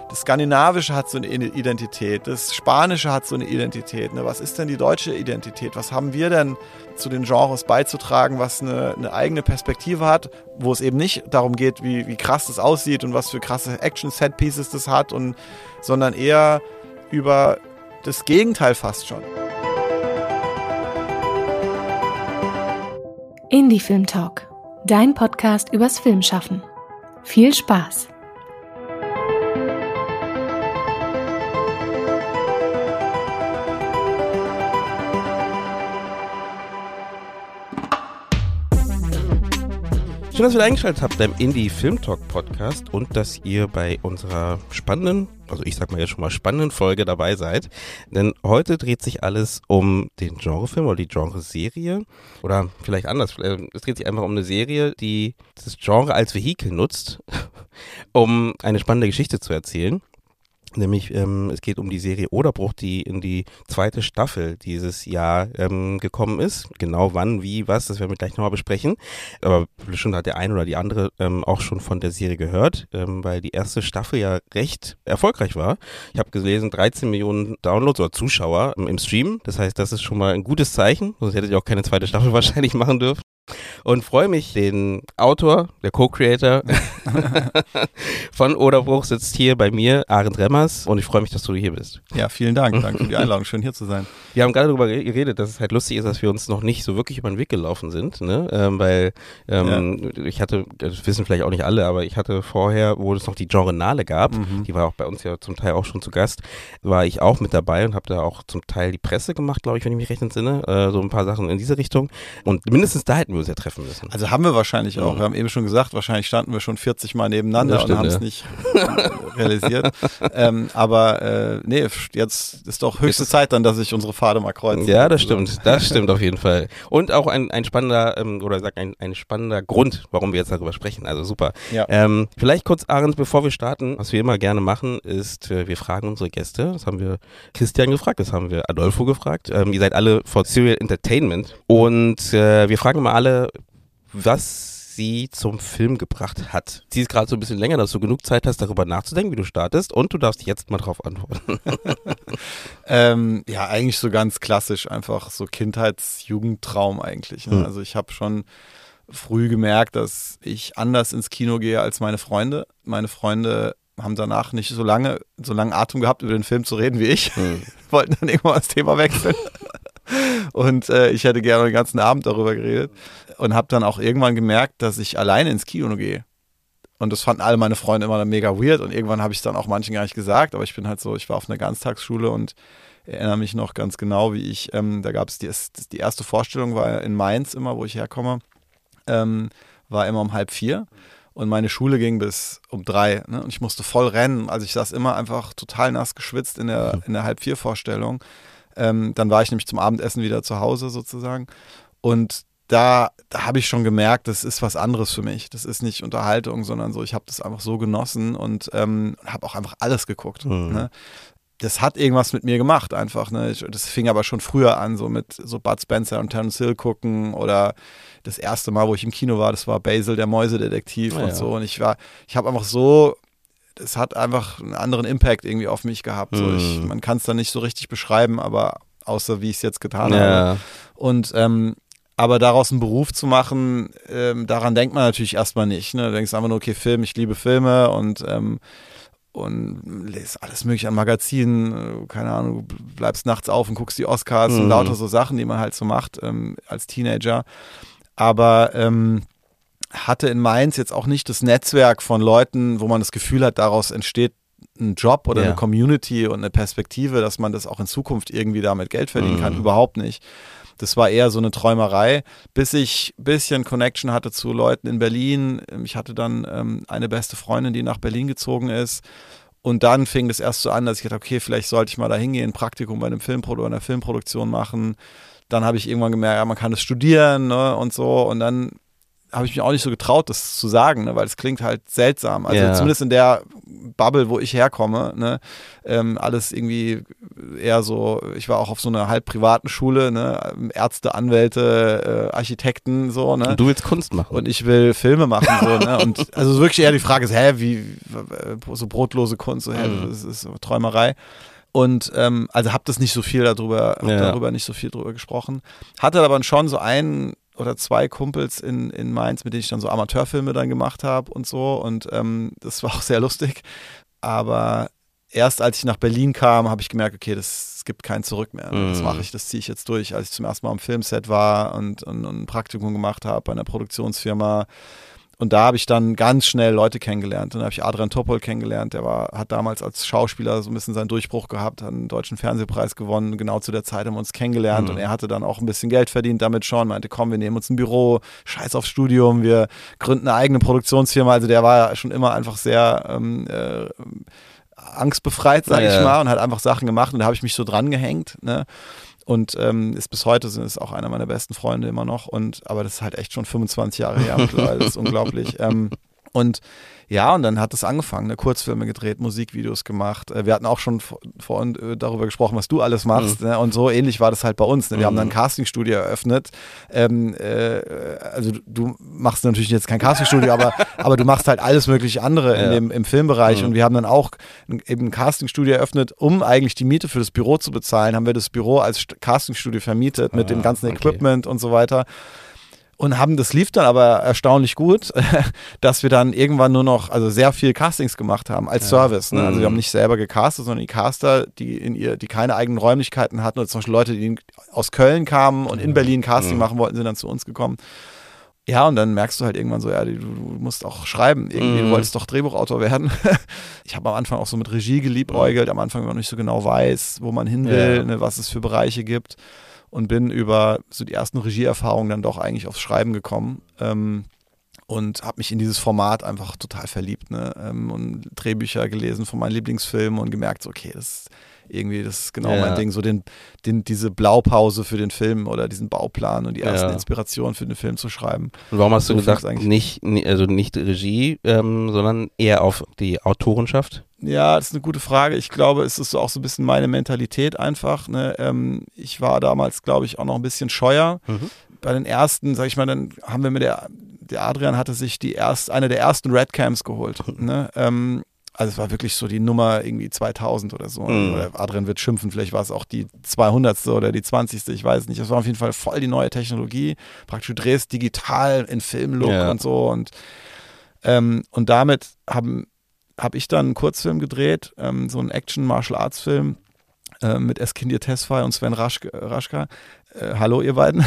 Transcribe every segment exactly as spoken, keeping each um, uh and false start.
das Skandinavische hat so eine Identität, das Spanische hat so eine Identität. Ne? Was ist denn die deutsche Identität? Was haben wir denn zu den Genres beizutragen, was eine, eine eigene Perspektive hat, wo es eben nicht darum geht, wie, wie krass das aussieht und was für krasse Action-Set-Pieces das hat, und, sondern eher über das Gegenteil fast schon. Indie Film Talk, dein Podcast übers Filmschaffen. Viel Spaß! Schön, dass ihr wieder eingeschaltet habt beim Indie Film Talk Podcast und dass ihr bei unserer spannenden, also ich sag mal jetzt schon mal spannenden Folge dabei seid. Denn heute dreht sich alles um den Genrefilm oder die Genreserie. Oder vielleicht anders, es dreht sich einfach um eine Serie, die das Genre als Vehikel nutzt, um eine spannende Geschichte zu erzählen. Nämlich, ähm, es geht um die Serie Oderbruch, die in die zweite Staffel dieses Jahr ähm, gekommen ist. Genau wann, wie, was, das werden wir gleich nochmal besprechen. Aber bestimmt hat der eine oder die andere ähm, auch schon von der Serie gehört, ähm, weil die erste Staffel ja recht erfolgreich war. Ich habe gelesen, dreizehn Millionen Downloads oder Zuschauer ähm, im Stream. Das heißt, das ist schon mal ein gutes Zeichen. Sonst hättet ihr auch keine zweite Staffel wahrscheinlich machen dürfen. Und freue mich, den Autor, der Co-Creator von Oderbruch sitzt hier bei mir, Arend Remmers, und ich freue mich, dass du hier bist. Ja, vielen Dank. Danke für die Einladung. Schön, hier zu sein. Wir haben gerade darüber geredet, dass es halt lustig ist, dass wir uns noch nicht so wirklich über den Weg gelaufen sind, ne? Ähm, weil ähm, ja. ich hatte, das wissen vielleicht auch nicht alle, aber ich hatte vorher, wo es noch die Genrenale gab, mhm. die war auch bei uns ja zum Teil auch schon zu Gast, war ich auch mit dabei und habe da auch zum Teil die Presse gemacht, glaube ich, wenn ich mich recht entsinne, äh, so ein paar Sachen in diese Richtung. Und mindestens da hätten wir uns ja treffen müssen. Also haben wir wahrscheinlich auch. Wir haben eben schon gesagt, wahrscheinlich standen wir schon vierzig Mal nebeneinander stimmt, und haben es ja. nicht realisiert. ähm, aber äh, nee, jetzt ist doch höchste jetzt Zeit dann, dass sich unsere Pfade mal kreuzen. Ja, das stimmt. Das stimmt auf jeden Fall. Und auch ein, ein spannender, ähm, oder sag ein, ein spannender Grund, warum wir jetzt darüber sprechen. Also super. Ja. Ähm, vielleicht kurz, Arend, bevor wir starten, was wir immer gerne machen, ist, äh, wir fragen unsere Gäste. Das haben wir Christian gefragt, das haben wir Adolfo gefragt. Ähm, ihr seid alle von Serial Entertainment. Und äh, wir fragen mal alle, was sie zum Film gebracht hat. Sie ist gerade so ein bisschen länger, dass du genug Zeit hast, darüber nachzudenken, wie du startest, und du darfst jetzt mal drauf antworten. ähm, ja, eigentlich so ganz klassisch, einfach so Kindheits-Jugendtraum eigentlich. Ne? Hm. Also ich habe schon früh gemerkt, dass ich anders ins Kino gehe als meine Freunde. Meine Freunde haben danach nicht so lange, so langen Atem gehabt, über den Film zu reden wie ich. Hm. Wollten dann irgendwann das Thema wechseln. Und äh, ich hätte gerne den ganzen Abend darüber geredet und habe dann auch irgendwann gemerkt, dass ich alleine ins Kino gehe. Und das fanden alle meine Freunde immer dann mega weird, und irgendwann habe ich es dann auch manchen gar nicht gesagt, aber ich bin halt so, ich war auf einer Ganztagsschule und erinnere mich noch ganz genau, wie ich, ähm, da gab es die, die erste Vorstellung, war in Mainz immer, wo ich herkomme, ähm, war immer um halb vier. Und meine Schule ging bis um drei, ne? Und ich musste voll rennen. Also ich saß immer einfach total nass geschwitzt in der, in der halb vier Vorstellung. Ähm, dann war ich nämlich zum Abendessen wieder zu Hause sozusagen. Und da, da habe ich schon gemerkt, das ist was anderes für mich. Das ist nicht Unterhaltung, sondern so, ich habe das einfach so genossen und ähm, habe auch einfach alles geguckt. Mhm. Ne? Das hat irgendwas mit mir gemacht einfach. Ne? Ich, das fing aber schon früher an, so mit so Bud Spencer und Terence Hill gucken, oder das erste Mal, wo ich im Kino war, das war Basil, der Mäusedetektiv ja, und so. Und ich war, ich habe einfach so, es hat einfach einen anderen Impact irgendwie auf mich gehabt. So, ich, man kann es dann nicht so richtig beschreiben, aber außer wie ich es jetzt getan ja. habe. Und ähm, aber daraus einen Beruf zu machen, ähm, daran denkt man natürlich erstmal nicht. Ne? Du denkst einfach nur, okay, Film, ich liebe Filme und ähm, und lest alles mögliche an Magazinen, keine Ahnung, du bleibst nachts auf und guckst die Oscars mhm. und lauter so Sachen, die man halt so macht ähm, als Teenager. Aber ähm, hatte in Mainz jetzt auch nicht das Netzwerk von Leuten, wo man das Gefühl hat, daraus entsteht ein Job oder ja. eine Community und eine Perspektive, dass man das auch in Zukunft irgendwie damit Geld verdienen mhm. kann. Überhaupt nicht. Das war eher so eine Träumerei, bis ich ein bisschen Connection hatte zu Leuten in Berlin. Ich hatte dann ähm, eine beste Freundin, die nach Berlin gezogen ist. Und dann fing das erst so an, dass ich dachte, okay, vielleicht sollte ich mal da hingehen, ein Praktikum bei einem Filmprodu- einer Filmproduktion machen. Dann habe ich irgendwann gemerkt, ja, man kann das studieren, ne, und so. Und dann habe ich mich auch nicht so getraut, das zu sagen, ne, weil es klingt halt seltsam. Also ja. zumindest in der Bubble, wo ich herkomme, ne, ähm, alles irgendwie eher so, ich war auch auf so einer halb privaten Schule, ne? Ärzte, Anwälte, äh, Architekten, so, ne? Und du willst Kunst machen. Und ich will Filme machen, so, ne? Und also wirklich eher die Frage ist, hä, wie, so brotlose Kunst, so, hä, das ist so Träumerei. Und ähm, also habe das nicht so viel darüber, hab ja. darüber nicht so viel drüber gesprochen. Hatte aber schon so einen oder zwei Kumpels in, in Mainz, mit denen ich dann so Amateurfilme dann gemacht habe und so. Und ähm, das war auch sehr lustig. Aber erst als ich nach Berlin kam, habe ich gemerkt, okay, das es gibt kein Zurück mehr. Ne? Das mache ich, das ziehe ich jetzt durch. Als ich zum ersten Mal am Filmset war und, und, und ein Praktikum gemacht habe bei einer Produktionsfirma. Und da habe ich dann ganz schnell Leute kennengelernt. Und da habe ich Adrian Topol kennengelernt. Der war, hat damals als Schauspieler so ein bisschen seinen Durchbruch gehabt, hat einen deutschen Fernsehpreis gewonnen. Genau zu der Zeit haben wir uns kennengelernt. Mhm. Und er hatte dann auch ein bisschen Geld verdient damit schon. Meinte, komm, wir nehmen uns ein Büro, scheiß aufs Studium, wir gründen eine eigene Produktionsfirma. Also der war schon immer einfach sehr ähm, äh, angstbefreit, sag ja. ich mal. Und hat einfach Sachen gemacht. Und da habe ich mich so dran gehängt, ne? Und ähm, ist bis heute ist auch einer meiner besten Freunde immer noch. Und aber das ist halt echt schon fünfundzwanzig Jahre her mittlerweile. Das ist unglaublich. Ähm, und ja, und dann hat es angefangen, ne? Kurzfilme gedreht, Musikvideos gemacht. Äh, wir hatten auch schon vorhin äh, darüber gesprochen, was du alles machst. Mhm. Ne? Und so ähnlich war das halt bei uns. Ne? Wir mhm. haben dann ein Castingstudio eröffnet. Ähm, äh, also du, du machst natürlich jetzt kein Castingstudio, aber, aber du machst halt alles mögliche andere ja. in dem, im Filmbereich. Mhm. Und wir haben dann auch ein, eben ein Castingstudio eröffnet, um eigentlich die Miete für das Büro zu bezahlen, haben wir das Büro als Castingstudio vermietet mit ah, dem ganzen Equipment okay. und so weiter. Und haben, das lief dann aber erstaunlich gut, dass wir dann irgendwann nur noch, also sehr viel Castings gemacht haben als ja. Service. Ne? Also wir haben nicht selber gecastet, sondern die Caster, die in ihr, die keine eigenen Räumlichkeiten hatten, oder zum Beispiel Leute, die aus Köln kamen und in Berlin Casting mhm. machen wollten, sind dann zu uns gekommen. Ja, und dann merkst du halt irgendwann so, ja, du, du musst auch schreiben. Irgendwie, mhm. du wolltest doch Drehbuchautor werden. Ich habe am Anfang auch so mit Regie geliebäugelt, am Anfang, wenn man nicht so genau weiß, wo man hin will, ja. ne, was es für Bereiche gibt. Und bin über so die ersten Regieerfahrungen dann doch eigentlich aufs Schreiben gekommen ähm, und habe mich in dieses Format einfach total verliebt, ne? ähm, und Drehbücher gelesen von meinen Lieblingsfilmen und gemerkt, so, okay, das ist irgendwie, das ist genau ja. mein Ding, so den, den, diese Blaupause für den Film oder diesen Bauplan und die ersten ja. Inspirationen für den Film zu schreiben. Und warum hast du so gedacht, nicht, also nicht Regie, ähm, sondern eher auf die Autorenschaft? Ja, das ist eine gute Frage. Ich glaube, es ist so auch so ein bisschen meine Mentalität einfach. Ne? Ähm, ich war damals, glaube ich, auch noch ein bisschen scheuer. Mhm. Bei den ersten, sag ich mal, dann haben wir mit der, der Adrian hatte sich die erst, eine der ersten Redcams geholt. Ne? Ähm, also es war wirklich so die Nummer irgendwie zweitausend oder so. Mhm. Oder Adrian wird schimpfen, vielleicht war es auch die zweihundertste oder die zwanzigste, ich weiß nicht. Es war auf jeden Fall voll die neue Technologie. Praktisch du drehst digital in Filmlook ja. und so. Und, ähm, und damit haben habe ich dann einen Kurzfilm gedreht, ähm, so einen Action-Martial-Arts-Film äh, mit Eskindir Tesfaye und Sven Raschke, Raschka. Äh, hallo ihr beiden.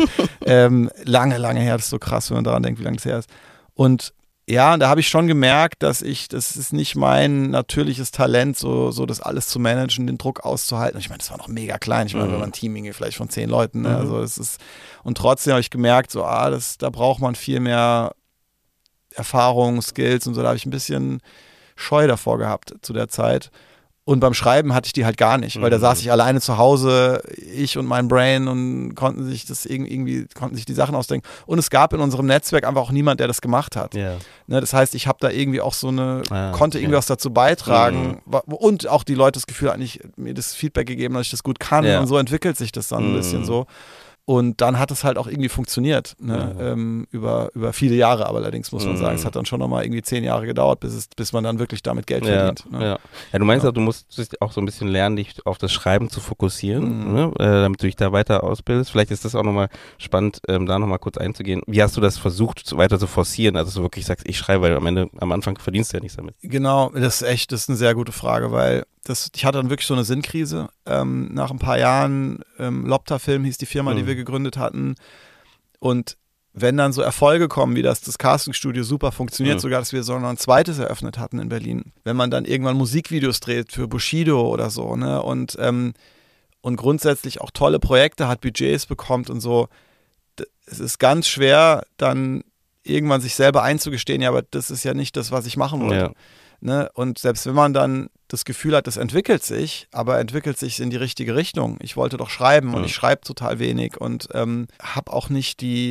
ähm, lange, lange her, das ist so krass, wenn man daran denkt, wie lange es her ist. Und ja, da habe ich schon gemerkt, dass ich, das ist nicht mein natürliches Talent, so, so das alles zu managen, den Druck auszuhalten. Und ich meine, das war noch mega klein. Ich meine, mhm. wir waren ein Team irgendwie vielleicht von zehn Leuten. Ne? Mhm. Also das ist, und trotzdem habe ich gemerkt, so, ah, das, da braucht man viel mehr Erfahrung, Skills und so. Da habe ich ein bisschen Scheu davor gehabt zu der Zeit. Und beim Schreiben hatte ich die halt gar nicht, weil da saß ich alleine zu Hause, ich und mein Brain, und konnten sich das irgendwie, konnten sich die Sachen ausdenken. Und es gab in unserem Netzwerk einfach auch niemand, der das gemacht hat. Yeah. Ne, das heißt, ich habe da irgendwie auch so eine, ah, konnte irgendwie yeah. was dazu beitragen mhm. und auch die Leute das Gefühl eigentlich mir das Feedback gegeben, dass ich das gut kann. Yeah. Und so entwickelt sich das dann mhm. ein bisschen so. Und dann hat es halt auch irgendwie funktioniert, ne? ja. ähm, über, über viele Jahre, aber allerdings muss man mhm. sagen, es hat dann schon nochmal irgendwie zehn Jahre gedauert, bis, es, bis man dann wirklich damit Geld ja. verdient. Ne? Ja. ja, du meinst ja, du musst auch so ein bisschen lernen, dich auf das Schreiben zu fokussieren, mhm. ne? äh, damit du dich da weiter ausbildest. Vielleicht ist das auch nochmal spannend, ähm, da nochmal kurz einzugehen. Wie hast du das versucht, weiter zu forcieren, also dass du wirklich sagst, ich schreibe, weil am Ende, am Anfang verdienst du ja nichts damit. Genau, das ist echt, das ist eine sehr gute Frage, weil Das, ich hatte dann wirklich so eine Sinnkrise. Ähm, nach ein paar Jahren, ähm, Lopta-Film hieß die Firma, mhm. die wir gegründet hatten. Und wenn dann so Erfolge kommen, wie das, das Castingstudio super funktioniert, mhm. sogar, dass wir so noch ein zweites eröffnet hatten in Berlin. Wenn man dann irgendwann Musikvideos dreht für Bushido oder so, ne, und, ähm, und grundsätzlich auch tolle Projekte hat, Budgets bekommt und so, es ist ganz schwer, dann irgendwann sich selber einzugestehen, ja, aber das ist ja nicht das, was ich machen wollte. Ja. Ne? Und selbst wenn man dann das Gefühl hat, das entwickelt sich, aber entwickelt sich in die richtige Richtung. Ich wollte doch schreiben und ja. ich schreibe total wenig und ähm, habe auch nicht die,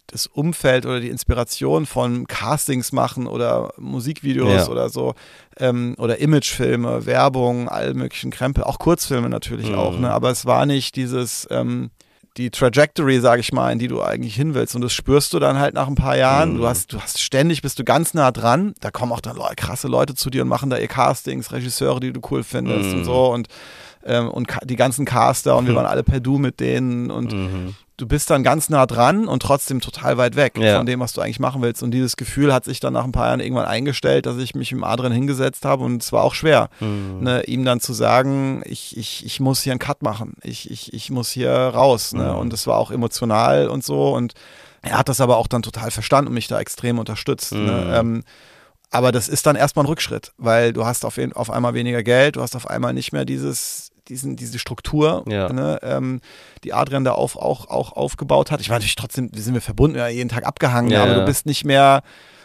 das Umfeld oder die Inspiration von Castings machen oder Musikvideos ja. oder so ähm, oder Imagefilme, Werbung, all möglichen Krempel, auch Kurzfilme natürlich mhm. auch, ne? Aber es war nicht dieses, ähm, die Trajectory, sage ich mal, in die du eigentlich hin willst und das spürst du dann halt nach ein paar Jahren, mhm. du hast, du hast ständig, bist du ganz nah dran, da kommen auch dann Leute, krasse Leute zu dir und machen da ihr Castings, Regisseure, die du cool findest mhm. und so und ähm, und die ganzen Caster und wir waren alle per Du mit denen und mhm. du bist dann ganz nah dran und trotzdem total weit weg ja. von dem, was du eigentlich machen willst. Und dieses Gefühl hat sich dann nach ein paar Jahren irgendwann eingestellt, dass ich mich mit Adrian hingesetzt habe und es war auch schwer, mhm. ne, ihm dann zu sagen, ich, ich, ich muss hier einen Cut machen, ich, ich, ich muss hier raus. Ne? Mhm. Und es war auch emotional und so und er hat das aber auch dann total verstanden und mich da extrem unterstützt. Mhm. Ne? Ähm, aber das ist dann erstmal ein Rückschritt, weil du hast auf, auf einmal weniger Geld, du hast auf einmal nicht mehr dieses Diesen, diese Struktur, ja. ne, ähm, die Adrian da auf, auch, auch aufgebaut hat. Ich meine natürlich trotzdem, wir sind wir verbunden, ja, jeden Tag abgehangen, ja, aber ja. du bist nicht mehr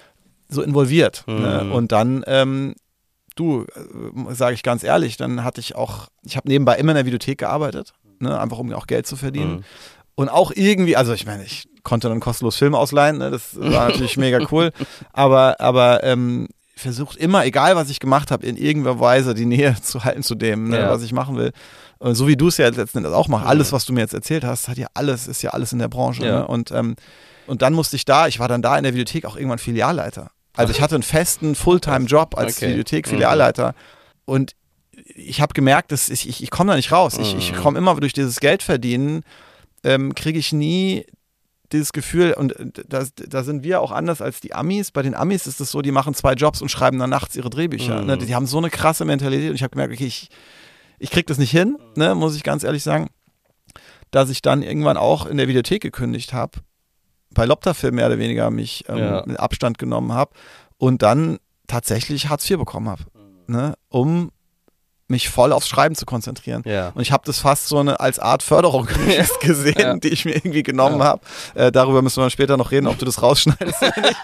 so involviert. Mhm. Ne? Und dann, ähm, du, äh, sage ich ganz ehrlich, dann hatte ich auch, ich habe nebenbei immer in der Videothek gearbeitet, ne, einfach um auch Geld zu verdienen. Mhm. Und auch irgendwie, also ich meine, ich konnte dann kostenlos Filme ausleihen, ne, das war natürlich mega cool, aber, aber ähm, versucht immer, egal was ich gemacht habe, in irgendeiner Weise die Nähe zu halten zu dem, ne, ja. was ich machen will. Und so wie du es ja letzten Endes auch machst, alles, was du mir jetzt erzählt hast, hat ja alles, ist ja alles in der Branche. Ja. Ne? Und, ähm, und dann musste ich da, ich war dann da in der Videothek auch irgendwann Filialleiter. Also ich hatte einen festen Fulltime-Job als okay. Videothek-Filialleiter. Mhm. Und ich habe gemerkt, dass ich, ich, ich komme da nicht raus. Mhm. Ich, ich komme immer durch dieses Geldverdienen, ähm, kriege ich nie dieses Gefühl, und da, da sind wir auch anders als die Amis. Bei den Amis ist es so, die machen zwei Jobs und schreiben dann nachts ihre Drehbücher. Mhm. Ne? Die, die haben so eine krasse Mentalität und ich habe gemerkt, okay, ich, ich kriege das nicht hin, ne? Muss ich ganz ehrlich sagen, dass ich dann irgendwann auch in der Videothek gekündigt habe, bei Lopta-Film mehr oder weniger mich ähm, ja. in Abstand genommen habe und dann tatsächlich Hartz vier bekommen habe, mhm. ne? Um mich voll aufs Schreiben zu konzentrieren. Ja. Und ich habe das fast so eine als Art Förderung gesehen, ja. die ich mir irgendwie genommen ja. habe. Äh, darüber müssen wir später noch reden, ob du das rausschneidest oder nicht.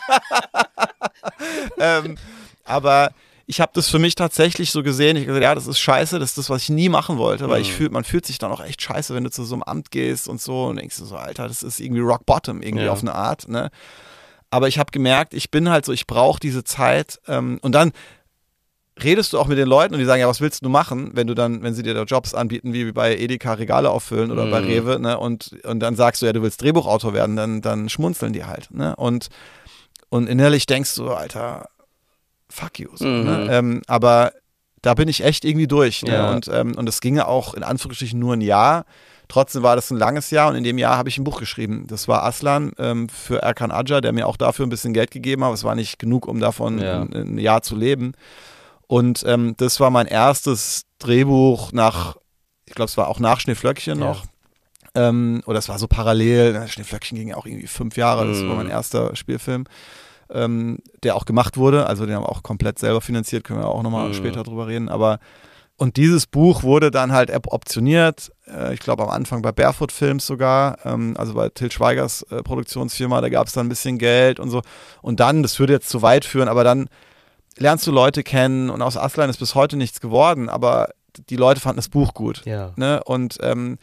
ähm, aber ich habe das für mich tatsächlich so gesehen. Ich habe gesagt, ja, das ist scheiße, das ist das, was ich nie machen wollte, weil mhm. ich fühl, man fühlt sich dann auch echt scheiße, wenn du zu so einem Amt gehst und so und denkst du so, Alter, das ist irgendwie Rock Bottom irgendwie ja. auf eine Art. Ne? Aber ich habe gemerkt, ich bin halt so, ich brauche diese Zeit ähm, und dann redest du auch mit den Leuten und die sagen, ja, was willst du machen, wenn du dann, wenn sie dir da Jobs anbieten, wie bei Edeka Regale auffüllen oder mm. bei Rewe, ne, und, und dann sagst du, ja, du willst Drehbuchautor werden, dann, dann schmunzeln die halt, ne, und, und innerlich denkst du, Alter, fuck you, so, mm. ne, ähm, aber da bin ich echt irgendwie durch, ne, ja. und, ähm, und es ginge auch in Anführungsstrichen nur ein Jahr, trotzdem war das ein langes Jahr und in dem Jahr habe ich ein Buch geschrieben, das war Aslan ähm, für Erkan Acar, der mir auch dafür ein bisschen Geld gegeben hat, aber es war nicht genug, um davon ja. ein, ein Jahr zu leben. Und ähm, das war mein erstes Drehbuch nach, ich glaube, es war auch nach Schneeflöckchen noch. Ja. Ähm, oder es war so parallel. Schneeflöckchen ging ja auch irgendwie fünf Jahre. Das war mein erster Spielfilm, ähm, der auch gemacht wurde. Also den haben wir auch komplett selber finanziert. Können wir auch nochmal mhm. später drüber reden. Aber und dieses Buch wurde dann halt optioniert. Äh, ich glaube am Anfang bei Barefoot Films sogar. Ähm, also bei Til Schweigers äh, Produktionsfirma. Da gab es dann ein bisschen Geld und so. Und dann, das würde jetzt zu weit führen, aber dann lernst du Leute kennen und aus Aslan ist bis heute nichts geworden, aber die Leute fanden das Buch gut. Ja. Ne? Und, ähm,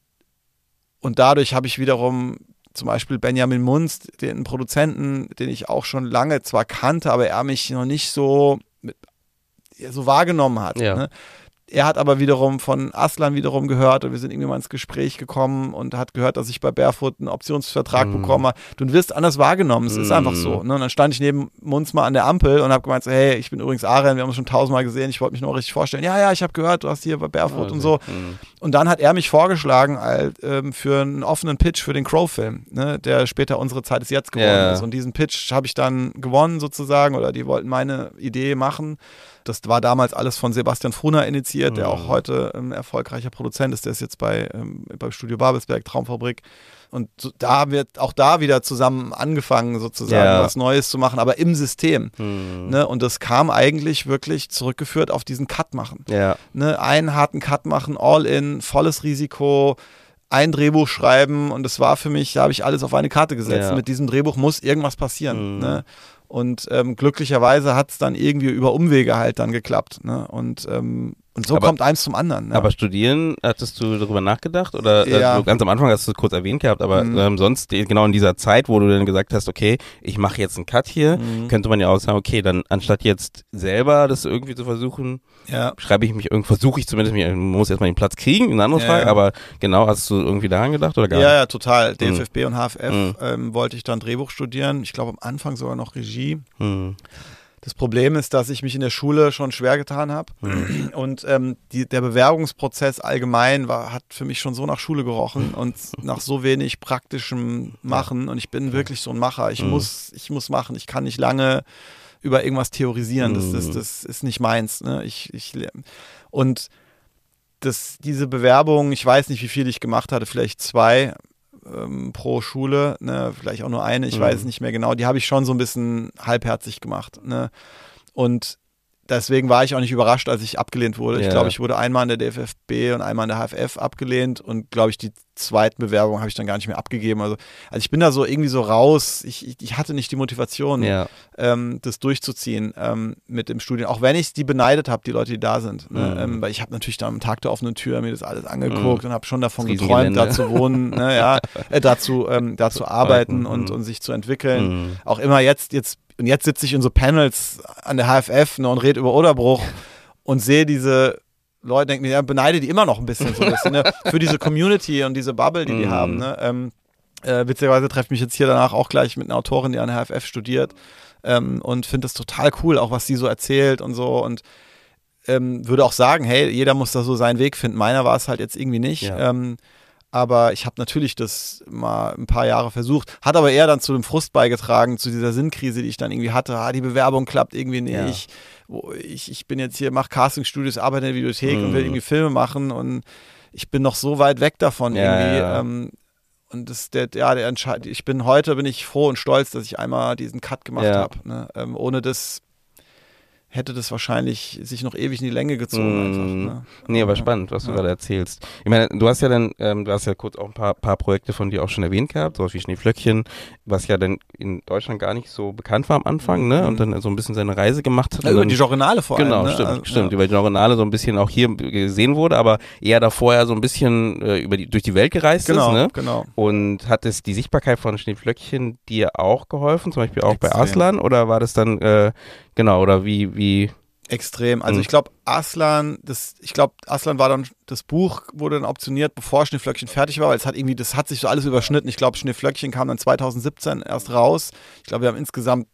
und dadurch habe ich wiederum zum Beispiel Benjamin Munz, den Produzenten, den ich auch schon lange zwar kannte, aber er mich noch nicht so, mit, so wahrgenommen hat. Ja. Ne? Er hat aber wiederum von Aslan wiederum gehört und wir sind irgendwie mal ins Gespräch gekommen und hat gehört, dass ich bei Barefoot einen Optionsvertrag mm. bekomme. Du wirst anders wahrgenommen, es mm. ist einfach so. Ne? Und dann stand ich neben Munz mal an der Ampel und habe gemeint, so, hey, ich bin übrigens Aren, wir haben uns schon tausendmal gesehen, ich wollte mich nur richtig vorstellen. Ja, ja, ich habe gehört, du hast hier bei Barefoot oh, und so. Mm. Und dann hat er mich vorgeschlagen als, ähm, für einen offenen Pitch für den Crow-Film, ne? Der später Unsere Zeit ist jetzt geworden yeah. ist. Und diesen Pitch habe ich dann gewonnen sozusagen oder die wollten meine Idee machen. Das war damals alles von Sebastian Fruner initiiert, der auch heute ein ähm, erfolgreicher Produzent ist. Der ist jetzt bei ähm, beim Studio Babelsberg, Traumfabrik. Und so, da haben wir auch da wieder zusammen angefangen, sozusagen ja. was Neues zu machen, aber im System. Mhm. Ne? Und das kam eigentlich wirklich zurückgeführt auf diesen Cut machen. Ja. Ne? Einen harten Cut machen, all in, volles Risiko, ein Drehbuch schreiben. Und das war für mich, da habe ich alles auf eine Karte gesetzt. Ja. Mit diesem Drehbuch muss irgendwas passieren. Mhm. Ne? Und ähm, glücklicherweise hat es dann irgendwie über Umwege halt dann geklappt. Ne? Und ähm, Und so aber, kommt eins zum anderen. Ja. Aber studieren, hattest du darüber nachgedacht? Oder ja. also ganz am Anfang hast du es kurz erwähnt gehabt, aber mhm. ähm, sonst genau in dieser Zeit, wo du dann gesagt hast, okay, ich mache jetzt einen Cut hier, mhm. könnte man ja auch sagen, okay, dann anstatt jetzt selber das irgendwie zu versuchen, ja. schreibe ich mich irgendwie, versuche ich zumindest, mich, man muss erstmal den Platz kriegen, eine andere ja, Frage, ja. aber genau, hast du irgendwie daran gedacht oder gar ja, nicht? Ja, total. D F F B mhm. und H F F mhm. ähm, wollte ich dann Drehbuch studieren. Ich glaube am Anfang sogar noch Regie. Mhm. Das Problem ist, dass ich mich in der Schule schon schwer getan habe mhm. und ähm, die, der Bewerbungsprozess allgemein war, hat für mich schon so nach Schule gerochen und nach so wenig praktischem Machen und ich bin wirklich so ein Macher. Ich, mhm. muss, ich muss machen, ich kann nicht lange über irgendwas theorisieren, das, das, das ist nicht meins. Ne? Ich, ich, und das, diese Bewerbung, ich weiß nicht, wie viel ich gemacht hatte, vielleicht zwei ähm, pro Schule, ne? Vielleicht auch nur eine, ich mhm. weiß es nicht mehr genau, die habe ich schon so ein bisschen halbherzig gemacht. Ne? Und deswegen war ich auch nicht überrascht, als ich abgelehnt wurde. Ja. Ich glaube, ich wurde einmal in der D F F B und einmal in der H F F abgelehnt und glaube ich, die zweite Bewerbung habe ich dann gar nicht mehr abgegeben. Also, also ich bin da so irgendwie so raus. Ich, ich, ich hatte nicht die Motivation, ja. ähm, das durchzuziehen ähm, mit dem Studium. Auch wenn ich die beneidet habe, die Leute, die da sind. Ne? Mhm. Ähm, weil ich habe natürlich dann am Tag der offenen Tür mir das alles angeguckt mhm. und habe schon davon geträumt, da zu wohnen, ne? ja, äh, dazu, ähm, da zu arbeiten mhm. und, und sich zu entwickeln. Mhm. Auch immer jetzt, jetzt Und jetzt sitze ich in so Panels an der H F F ne, und rede über Oderbruch und sehe diese Leute, denken, ja, beneide die immer noch ein bisschen so ein bisschen, ne, für diese Community und diese Bubble, die die mm. haben. Ne. Ähm, äh, witzigerweise treffe ich mich jetzt hier danach auch gleich mit einer Autorin, die an der H F F studiert ähm, und finde das total cool, auch was sie so erzählt und so und ähm, würde auch sagen, hey, jeder muss da so seinen Weg finden. Meiner war es halt jetzt irgendwie nicht. Ja. Ähm, Aber ich habe natürlich das mal ein paar Jahre versucht, hat aber eher dann zu dem Frust beigetragen, zu dieser Sinnkrise, die ich dann irgendwie hatte. Ah, die Bewerbung klappt irgendwie nicht. Ja. Ich, ich bin jetzt hier, mache Castingstudios, arbeite in der Videothek mm. und will irgendwie Filme machen und ich bin noch so weit weg davon ja, irgendwie. Ja. Ähm, und das, der, ja, der Entscheid, ich bin heute bin ich froh und stolz, dass ich einmal diesen Cut gemacht ja. habe. Ne? Ähm, ohne das hätte das wahrscheinlich sich noch ewig in die Länge gezogen. Mm. Einfach, ne? Nee, aber spannend, was du ja. gerade erzählst. Ich meine, du hast ja dann, ähm, du hast ja kurz auch ein paar, paar Projekte von dir auch schon erwähnt gehabt, sowas wie Schneeflöckchen, was ja dann in Deutschland gar nicht so bekannt war am Anfang, ne? Und dann so ein bisschen seine Reise gemacht hat. Ja, über dann, die Journale vor allem. Genau, ne? stimmt, also, stimmt. Ja. Über die Journale so ein bisschen auch hier gesehen wurde, aber eher da vorher so ein bisschen äh, über die, durch die Welt gereist genau, ist, ne? Genau. Und hat es die Sichtbarkeit von Schneeflöckchen dir auch geholfen, zum Beispiel auch Extrem. bei Arslan, oder war das dann, äh, genau, oder wie, wie Extrem. Also ich glaube, Arslan, das, ich glaube, Arslan war dann, das Buch wurde dann optioniert, bevor Schneeflöckchen fertig war, weil es hat irgendwie, das hat sich so alles überschnitten. Ich glaube, Schneeflöckchen kam dann zwanzig siebzehn erst raus. Ich glaube, wir haben insgesamt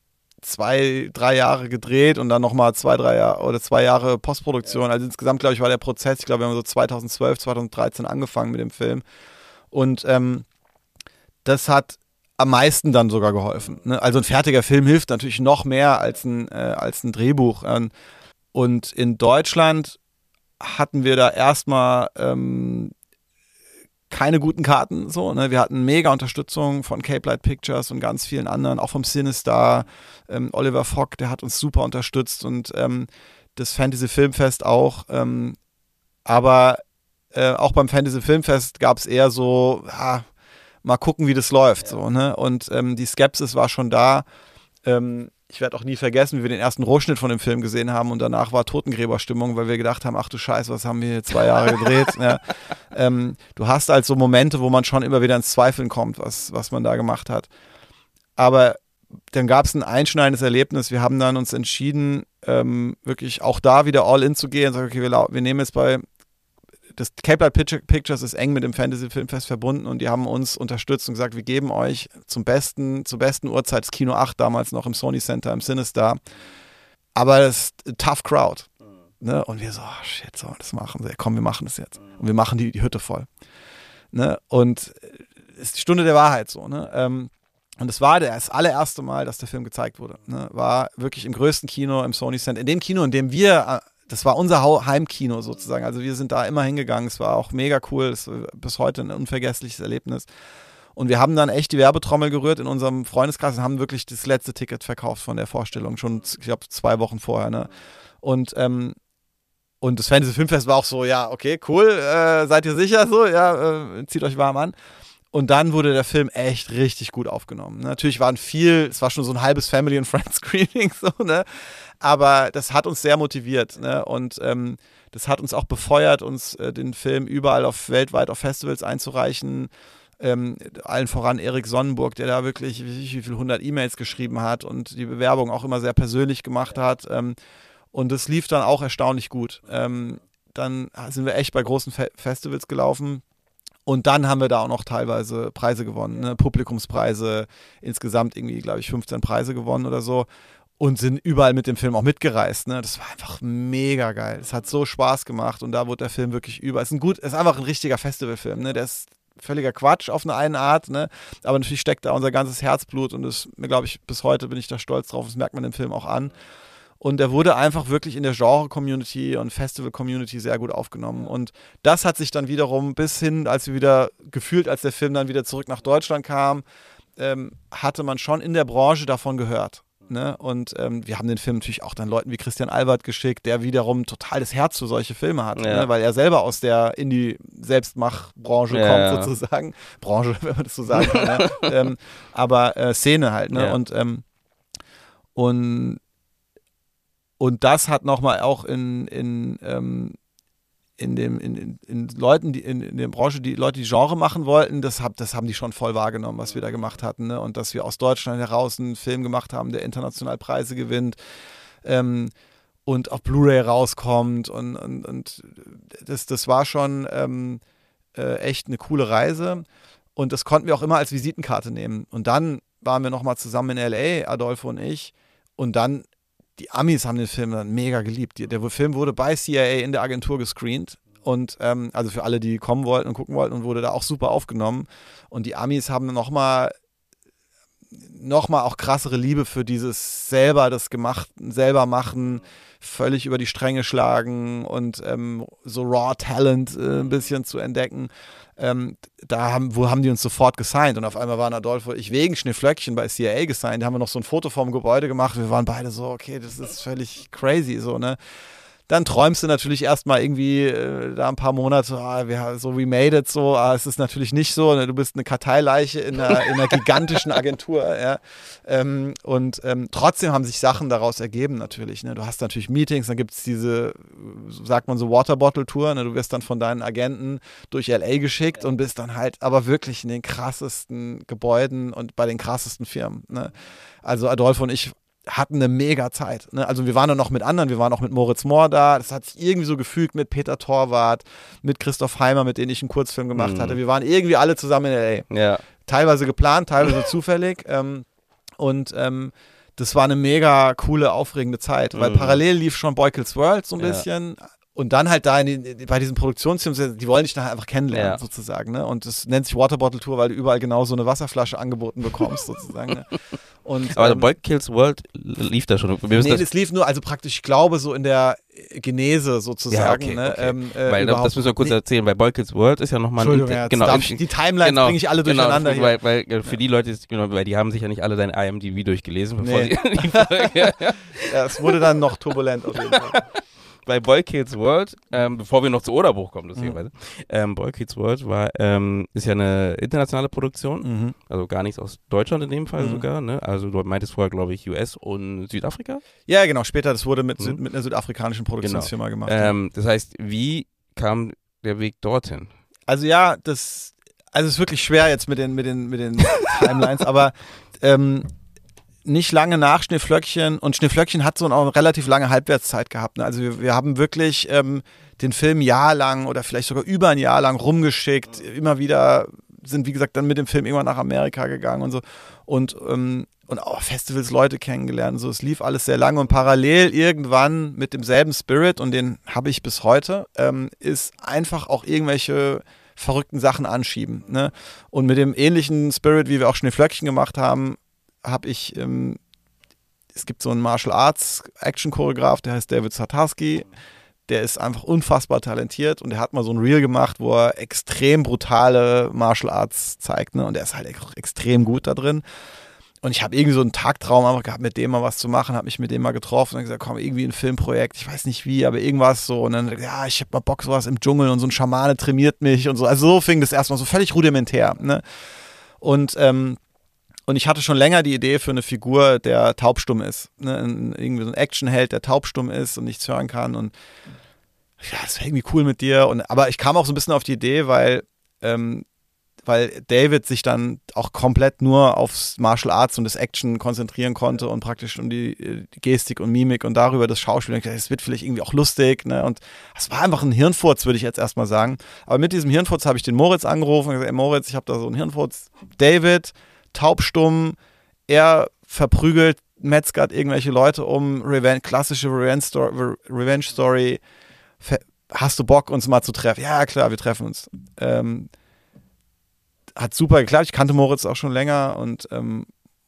zwei, drei Jahre gedreht und dann nochmal zwei, drei Jahre oder zwei Jahre Postproduktion. Also insgesamt, glaube ich, war der Prozess, ich glaube, wir haben so zwanzig zwölf, zwanzig dreizehn angefangen mit dem Film. Und ähm, das hat am meisten dann sogar geholfen. Ne? Also ein fertiger Film hilft natürlich noch mehr als ein, äh, als ein Drehbuch. Und in Deutschland hatten wir da erstmal ähm, keine guten Karten. So, ne? Wir hatten mega Unterstützung von Cape Light Pictures und ganz vielen anderen, auch vom CineStar. Ähm, Oliver Fogg, der hat uns super unterstützt und ähm, das Fantasy Filmfest auch. Ähm, aber äh, auch beim Fantasy Filmfest gab es eher so, ja, mal gucken, wie das läuft. Ja. So, ne? Und ähm, die Skepsis war schon da. Ähm, ich werde auch nie vergessen, wie wir den ersten Rohschnitt von dem Film gesehen haben und danach war Totengräberstimmung, weil wir gedacht haben, ach du Scheiße, was haben wir hier zwei Jahre gedreht. ja. ähm, du hast halt so Momente, wo man schon immer wieder ins Zweifeln kommt, was, was man da gemacht hat. Aber dann gab es ein einschneidendes Erlebnis. Wir haben dann uns entschieden, ähm, wirklich auch da wieder all in zu gehen und sagen, okay, wir, wir nehmen jetzt bei das Cape Light Pictures ist eng mit dem Fantasy Filmfest verbunden und die haben uns unterstützt und gesagt, wir geben euch zum besten, zur besten Uhrzeit das Kino acht, damals noch im Sony Center, im CineStar. Aber das ist eine tough Crowd. Ne? Und wir so, oh shit, so, das machen wir. Komm, wir machen das jetzt. Und wir machen die, die Hütte voll. Ne? Und es ist die Stunde der Wahrheit so. Ne? Ähm, und es war das allererste Mal, dass der Film gezeigt wurde. Ne? War wirklich im größten Kino, im Sony Center. In dem Kino, in dem wir das war unser Heimkino sozusagen. Also wir sind da immer hingegangen. Es war auch mega cool. Es ist bis heute ein unvergessliches Erlebnis. Und wir haben dann echt die Werbetrommel gerührt in unserem Freundeskreis und haben wirklich das letzte Ticket verkauft von der Vorstellung. Schon, ich glaube, zwei Wochen vorher. Ne? Und, ähm, und das Fantasy Filmfest war auch so, ja, okay, cool. Äh, seid ihr sicher so? Ja, äh, zieht euch warm an. Und dann wurde der Film echt richtig gut aufgenommen. Natürlich waren viel, es war schon so ein halbes Family- and Friends-Screening, so, ne? Aber das hat uns sehr motiviert, ne? Und ähm, das hat uns auch befeuert, uns äh, den Film überall auf weltweit auf Festivals einzureichen. Ähm, allen voran Erik Sonnenburg, der da wirklich wie viel hundert E-Mails geschrieben hat und die Bewerbung auch immer sehr persönlich gemacht hat. Ähm, und das lief dann auch erstaunlich gut. Ähm, dann sind wir echt bei großen Fe- Festivals gelaufen. Und dann haben wir da auch noch teilweise Preise gewonnen, ne? Publikumspreise, insgesamt irgendwie, glaube ich, fünfzehn Preise gewonnen oder so und sind überall mit dem Film auch mitgereist. Ne? Das war einfach mega geil. Es hat so Spaß gemacht und da wurde der Film wirklich über. Es ist, ein gut, es ist einfach ein richtiger Festivalfilm. Ne? Der ist völliger Quatsch auf eine, eine Art, ne? Aber natürlich steckt da unser ganzes Herzblut und das, glaube ich, bis heute bin ich da stolz drauf. Das merkt man im Film auch an. Und er wurde einfach wirklich in der Genre-Community und Festival-Community sehr gut aufgenommen. Und das hat sich dann wiederum bis hin, als wir wieder, gefühlt, als der Film dann wieder zurück nach Deutschland kam, ähm, hatte man schon in der Branche davon gehört. Ne? Und ähm, wir haben den Film natürlich auch dann Leuten wie Christian Albert geschickt, der wiederum total das Herz für solche Filme hat. Ja. Ne? Weil er selber aus der Indie-Selbstmach-Branche ja, kommt, ja. sozusagen. Branche, wenn man das so sagen kann. Ne? ähm, aber äh, Szene halt. Ne? Ja. Und, ähm, und Und das hat nochmal auch in, in, ähm, in, dem, in, in, in Leuten, die in, in der Branche, die Leute, die Genre machen wollten, das, hab, das haben die schon voll wahrgenommen, was wir da gemacht hatten. Ne? Und dass wir aus Deutschland heraus einen Film gemacht haben, der international Preise gewinnt ähm, und auf Blu-ray rauskommt. Und, und, und das, das war schon ähm, äh, echt eine coole Reise. Und das konnten wir auch immer als Visitenkarte nehmen. Und dann waren wir nochmal zusammen in L A, Adolfo und ich. Und dann die Amis haben den Film dann mega geliebt. Der Film wurde bei C I A in der Agentur gescreent und ähm, also für alle, die kommen wollten und gucken wollten und wurde da auch super aufgenommen. Und die Amis haben nochmal noch mal auch krassere Liebe für dieses selber, das Gemachten, selber machen, völlig über die Stränge schlagen und ähm, so Raw Talent äh, ein bisschen zu entdecken. Ähm, da haben, wo haben die uns sofort gesigned und auf einmal waren Adolfo und ich wegen Schneeflöckchen bei C I A gesigned, da haben wir noch so ein Foto vom Gebäude gemacht, wir waren beide so, okay, das ist völlig crazy, so, ne. Dann träumst du natürlich erstmal irgendwie äh, da ein paar Monate, ah, wir, so we made it, so, ah, es ist natürlich nicht so, ne? Du bist eine Karteileiche in einer, in einer gigantischen Agentur, ja. Ähm, und ähm, trotzdem haben sich Sachen daraus ergeben natürlich, ne? Du hast natürlich Meetings, dann gibt es diese, sagt man so, Waterbottle-Tour, ne? Du wirst dann von deinen Agenten durch L A geschickt und bist dann halt aber wirklich in den krassesten Gebäuden und bei den krassesten Firmen, ne? Also Adolfo und ich hatten eine mega Zeit. Ne? Also wir waren dann noch mit anderen, wir waren auch mit Moritz Mohr da, das hat sich irgendwie so gefügt mit Peter Torwart, mit Christoph Heimer, mit denen ich einen Kurzfilm gemacht mhm. hatte. Wir waren irgendwie alle zusammen in L A. Ja. Teilweise geplant, teilweise zufällig. Ähm, und ähm, das war eine mega coole, aufregende Zeit, weil mhm. parallel lief schon Boy Kills World so ein ja. bisschen. Und dann halt da in die, bei diesen Produktionsfilmen, die wollen dich nachher einfach kennenlernen, ja. sozusagen. Ne? Und das nennt sich Waterbottle Tour, weil du überall genau so eine Wasserflasche angeboten bekommst, sozusagen. Ne? Und, aber ähm, Boy Kills World lief da schon. Wir nee, das, das lief nur, also praktisch, ich glaube, so in der Genese sozusagen. Ja, okay, ne? okay. Ähm, äh, weil das müssen wir kurz nee. erzählen, weil Boy Kills World ist ja nochmal ein... Ja, genau, ich, die Timelines genau, bringe ich alle durcheinander genau, hier. Weil, weil für ja. die Leute, genau, weil die haben sich ja nicht alle dein I M D B durchgelesen, bevor nee. sie die Folge... ja, es wurde dann noch turbulent auf jeden Fall. Bei Boy Kills World, ähm, bevor wir noch zu Oderbruch kommen, lustigerweise, mhm. ähm, Boy Kills World war, ähm, ist ja eine internationale Produktion, mhm. also gar nichts aus Deutschland in dem Fall mhm. sogar, ne? Also du meintest vorher, glaube ich, U S und Südafrika? Ja, genau, später, das wurde mit, mhm. mit einer südafrikanischen Produktionsfirma genau. gemacht. Ähm, das heißt, wie kam der Weg dorthin? Also ja, das, also es ist wirklich schwer jetzt mit den, mit den, mit den Timelines, aber ähm, nicht lange nach Schneeflöckchen und Schneeflöckchen hat so eine relativ lange Halbwertszeit gehabt. Ne? Also wir, wir haben wirklich ähm, den Film ein Jahr lang oder vielleicht sogar über ein Jahr lang rumgeschickt, immer wieder sind, wie gesagt, dann mit dem Film irgendwann nach Amerika gegangen und so und, ähm, und auch Festivals Leute kennengelernt. So, es lief alles sehr lange und parallel irgendwann mit demselben Spirit und den habe ich bis heute, ähm, ist einfach auch irgendwelche verrückten Sachen anschieben. Ne? Und mit dem ähnlichen Spirit, wie wir auch Schneeflöckchen gemacht haben, habe ich, ähm, es gibt so einen Martial Arts Action Choreograf, der heißt David Satarski, der ist einfach unfassbar talentiert und der hat mal so ein Reel gemacht, wo er extrem brutale Martial Arts zeigt, ne? Und der ist halt extrem gut da drin. und ich habe irgendwie so einen Tagtraum einfach gehabt, mit dem mal was zu machen, habe mich mit dem mal getroffen und gesagt, komm, irgendwie ein Filmprojekt, ich weiß nicht wie, aber irgendwas so. Und dann, ja, ich habe mal Bock, sowas im Dschungel und so ein Schamane trainiert mich und so. Also so fing das erstmal so völlig rudimentär. Ne? Und, ähm, und ich hatte schon länger die Idee für eine Figur, der taubstumm ist. Ne? Ein, irgendwie so ein Actionheld, der taubstumm ist und nichts hören kann. Und ja, das wäre irgendwie cool mit dir. Und, aber ich kam auch so ein bisschen auf die Idee, weil ähm, weil David sich dann auch komplett nur aufs Martial Arts und das Action konzentrieren konnte und praktisch um die, die Gestik und Mimik und darüber das Schauspiel. Und es wird vielleicht irgendwie auch lustig, ne? Und es war einfach ein Hirnfurz, würde ich jetzt erstmal sagen. Aber mit diesem Hirnfurz habe ich den Moritz angerufen und gesagt, ey Moritz, ich habe da so einen Hirnfurz. David, taubstumm, er verprügelt, metzgert irgendwelche Leute um, Revenge, klassische Revenge-Story, Revenge Story. Hast du Bock, uns mal zu treffen? Ja, klar, wir treffen uns. Ähm, Hat super geklappt. Ich kannte Moritz auch schon länger und, ähm,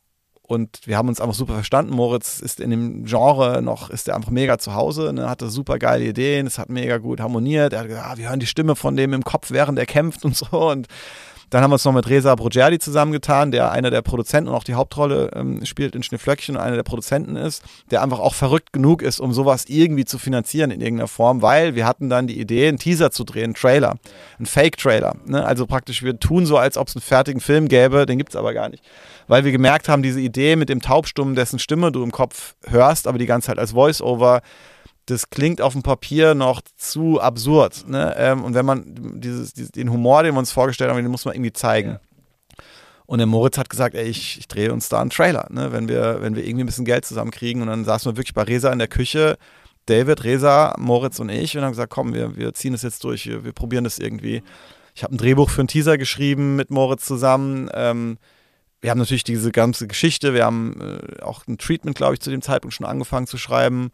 und wir haben uns einfach super verstanden. Moritz ist in dem Genre noch, ist er einfach mega zu Hause, ne? Hatte super geile Ideen, es hat mega gut harmoniert. Er hat gesagt, ah, wir hören die Stimme von dem im Kopf, während er kämpft und so. Und dann haben wir uns noch mit Reza Brogerdi zusammengetan, der einer der Produzenten und auch die Hauptrolle ähm, spielt in Schneeflöckchen und einer der Produzenten ist, der einfach auch verrückt genug ist, um sowas irgendwie zu finanzieren in irgendeiner Form, weil wir hatten dann die Idee, einen Teaser zu drehen, einen Trailer, einen Fake-Trailer. Ne? Also praktisch, wir tun so, als ob es einen fertigen Film gäbe, den gibt es aber gar nicht. Weil wir gemerkt haben, diese Idee mit dem Taubstummen, dessen Stimme du im Kopf hörst, aber die ganze Zeit als Voice-Over, das klingt auf dem Papier noch zu absurd. Ne? Ähm, und wenn man dieses, dieses, den Humor, den wir uns vorgestellt haben, den muss man irgendwie zeigen. Ja. Und der Moritz hat gesagt, ey, ich, ich drehe uns da einen Trailer, ne? wenn wir, wenn wir irgendwie ein bisschen Geld zusammenkriegen. Und dann saßen wir wirklich bei Reza in der Küche, David, Reza, Moritz und ich, und haben gesagt, komm, wir, wir ziehen das jetzt durch, wir, wir probieren das irgendwie. Ich habe ein Drehbuch für einen Teaser geschrieben mit Moritz zusammen. Ähm, wir haben natürlich diese ganze Geschichte, wir haben äh, auch ein Treatment, glaube ich, zu dem Zeitpunkt schon angefangen zu schreiben.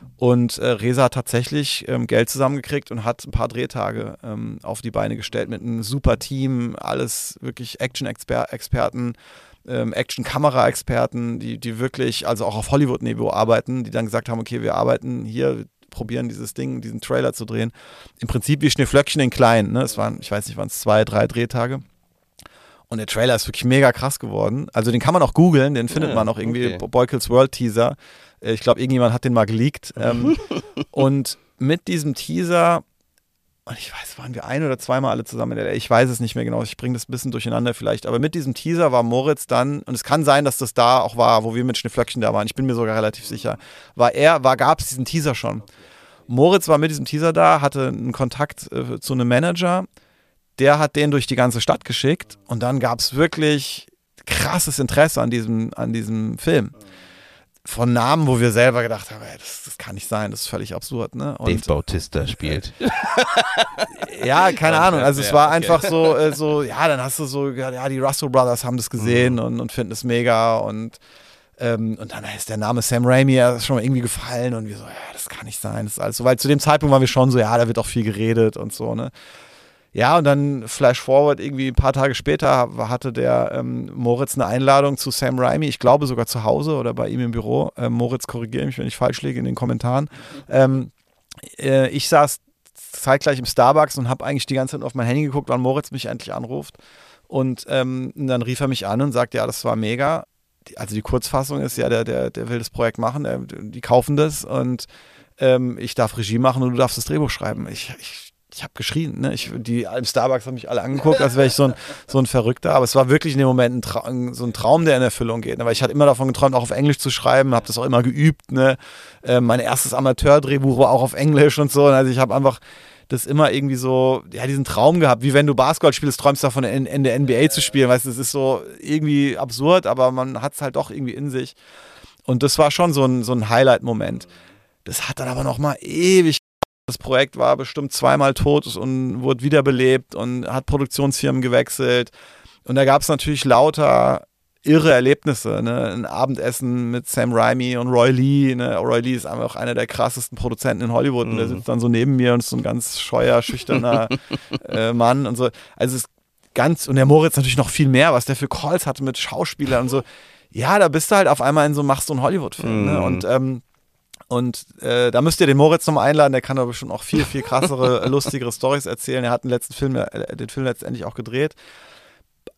Und äh, Reza hat tatsächlich ähm, Geld zusammengekriegt und hat ein paar Drehtage ähm, auf die Beine gestellt mit einem super Team, alles wirklich Action-Experten, ähm, Action-Kamera-Experten, die, die wirklich, also auch auf Hollywood-Niveau arbeiten, die dann gesagt haben, okay, wir arbeiten hier, probieren dieses Ding, diesen Trailer zu drehen. Im Prinzip wie Schneeflöckchen in klein, ne? Es waren, ich weiß nicht, waren es zwei, drei Drehtage. Und der Trailer ist wirklich mega krass geworden. Also den kann man auch googeln, den findet ja, man auch irgendwie, okay. Beukels World Teaser. Ich glaube, irgendjemand hat den mal geleakt. ähm, und mit diesem Teaser, und ich weiß, waren wir ein oder zweimal alle zusammen in der, ich weiß es nicht mehr genau, ich bringe das ein bisschen durcheinander vielleicht, aber mit diesem Teaser war Moritz dann, und es kann sein, dass das da auch war, wo wir mit Schneeflöckchen da waren, ich bin mir sogar relativ sicher, war er, war, gab es diesen Teaser schon. Moritz war mit diesem Teaser da, hatte einen Kontakt äh, zu einem Manager, der hat den durch die ganze Stadt geschickt und dann gab es wirklich krasses Interesse an diesem, an diesem Film. Von Namen, wo wir selber gedacht haben, ey, das, das kann nicht sein, das ist völlig absurd. Ne? Und Dave Bautista spielt. Ja, keine Ahnung. Also es war einfach so, äh, so, ja, dann hast du so, ja, die Russo Brothers haben das gesehen mhm. und, und finden es mega und, ähm, und dann ist der Name Sam Raimi ja schon mal irgendwie gefallen und wir so, ja, das kann nicht sein. Das ist alles so, weil zu dem Zeitpunkt waren wir schon so, ja, da wird auch viel geredet und so, ne. Ja, und dann Flash Forward, irgendwie ein paar Tage später hatte der ähm, Moritz eine Einladung zu Sam Raimi, ich glaube sogar zu Hause oder bei ihm im Büro. Ähm, Moritz, korrigiere mich, wenn ich falsch liege in den Kommentaren. Ähm, äh, ich saß zeitgleich im Starbucks und habe eigentlich die ganze Zeit auf mein Handy geguckt, wann Moritz mich endlich anruft. Und ähm, dann rief er mich an und sagte, ja, das war mega. Die, also die Kurzfassung ist, ja, der, der, der will das Projekt machen, der, die kaufen das und ähm, ich darf Regie machen und du darfst das Drehbuch schreiben. Ich, ich Ich habe geschrien, ne? Ich, die im Starbucks haben mich alle angeguckt, als wäre ich so ein, so ein Verrückter. Aber es war wirklich in dem Moment ein Traum, so ein Traum, der in Erfüllung geht. Ne? Weil ich hatte immer davon geträumt, auch auf Englisch zu schreiben, habe das auch immer geübt. Ne? Äh, mein erstes Amateurdrehbuch war auch auf Englisch und so. Und also ich habe einfach das immer irgendwie so, ja, diesen Traum gehabt, wie wenn du Basketball spielst, träumst davon, in, in der N B A zu spielen. Weißt du, das ist so irgendwie absurd, aber man hat es halt doch irgendwie in sich. Und das war schon so ein, so ein Highlight-Moment. Das hat dann aber noch mal ewig. Das Projekt war bestimmt zweimal tot und wurde wiederbelebt und hat Produktionsfirmen gewechselt. Und da gab es natürlich lauter irre Erlebnisse. Ne? Ein Abendessen mit Sam Raimi und Roy Lee. Ne? Roy Lee ist einfach einer der krassesten Produzenten in Hollywood. Mhm. Und der sitzt dann so neben mir und ist so ein ganz scheuer, schüchterner äh, Mann und so. Also es ist ganz, und der Moritz natürlich noch viel mehr, was der für Calls hatte mit Schauspielern und so. Ja, da bist du halt auf einmal in so, machst du einen Hollywood-Film. Mhm. Ne? Und ähm, Und äh, da müsst ihr den Moritz nochmal einladen, der kann aber schon auch viel, viel krassere, lustigere Storys erzählen. Er hat den letzten Film, äh, den Film letztendlich auch gedreht.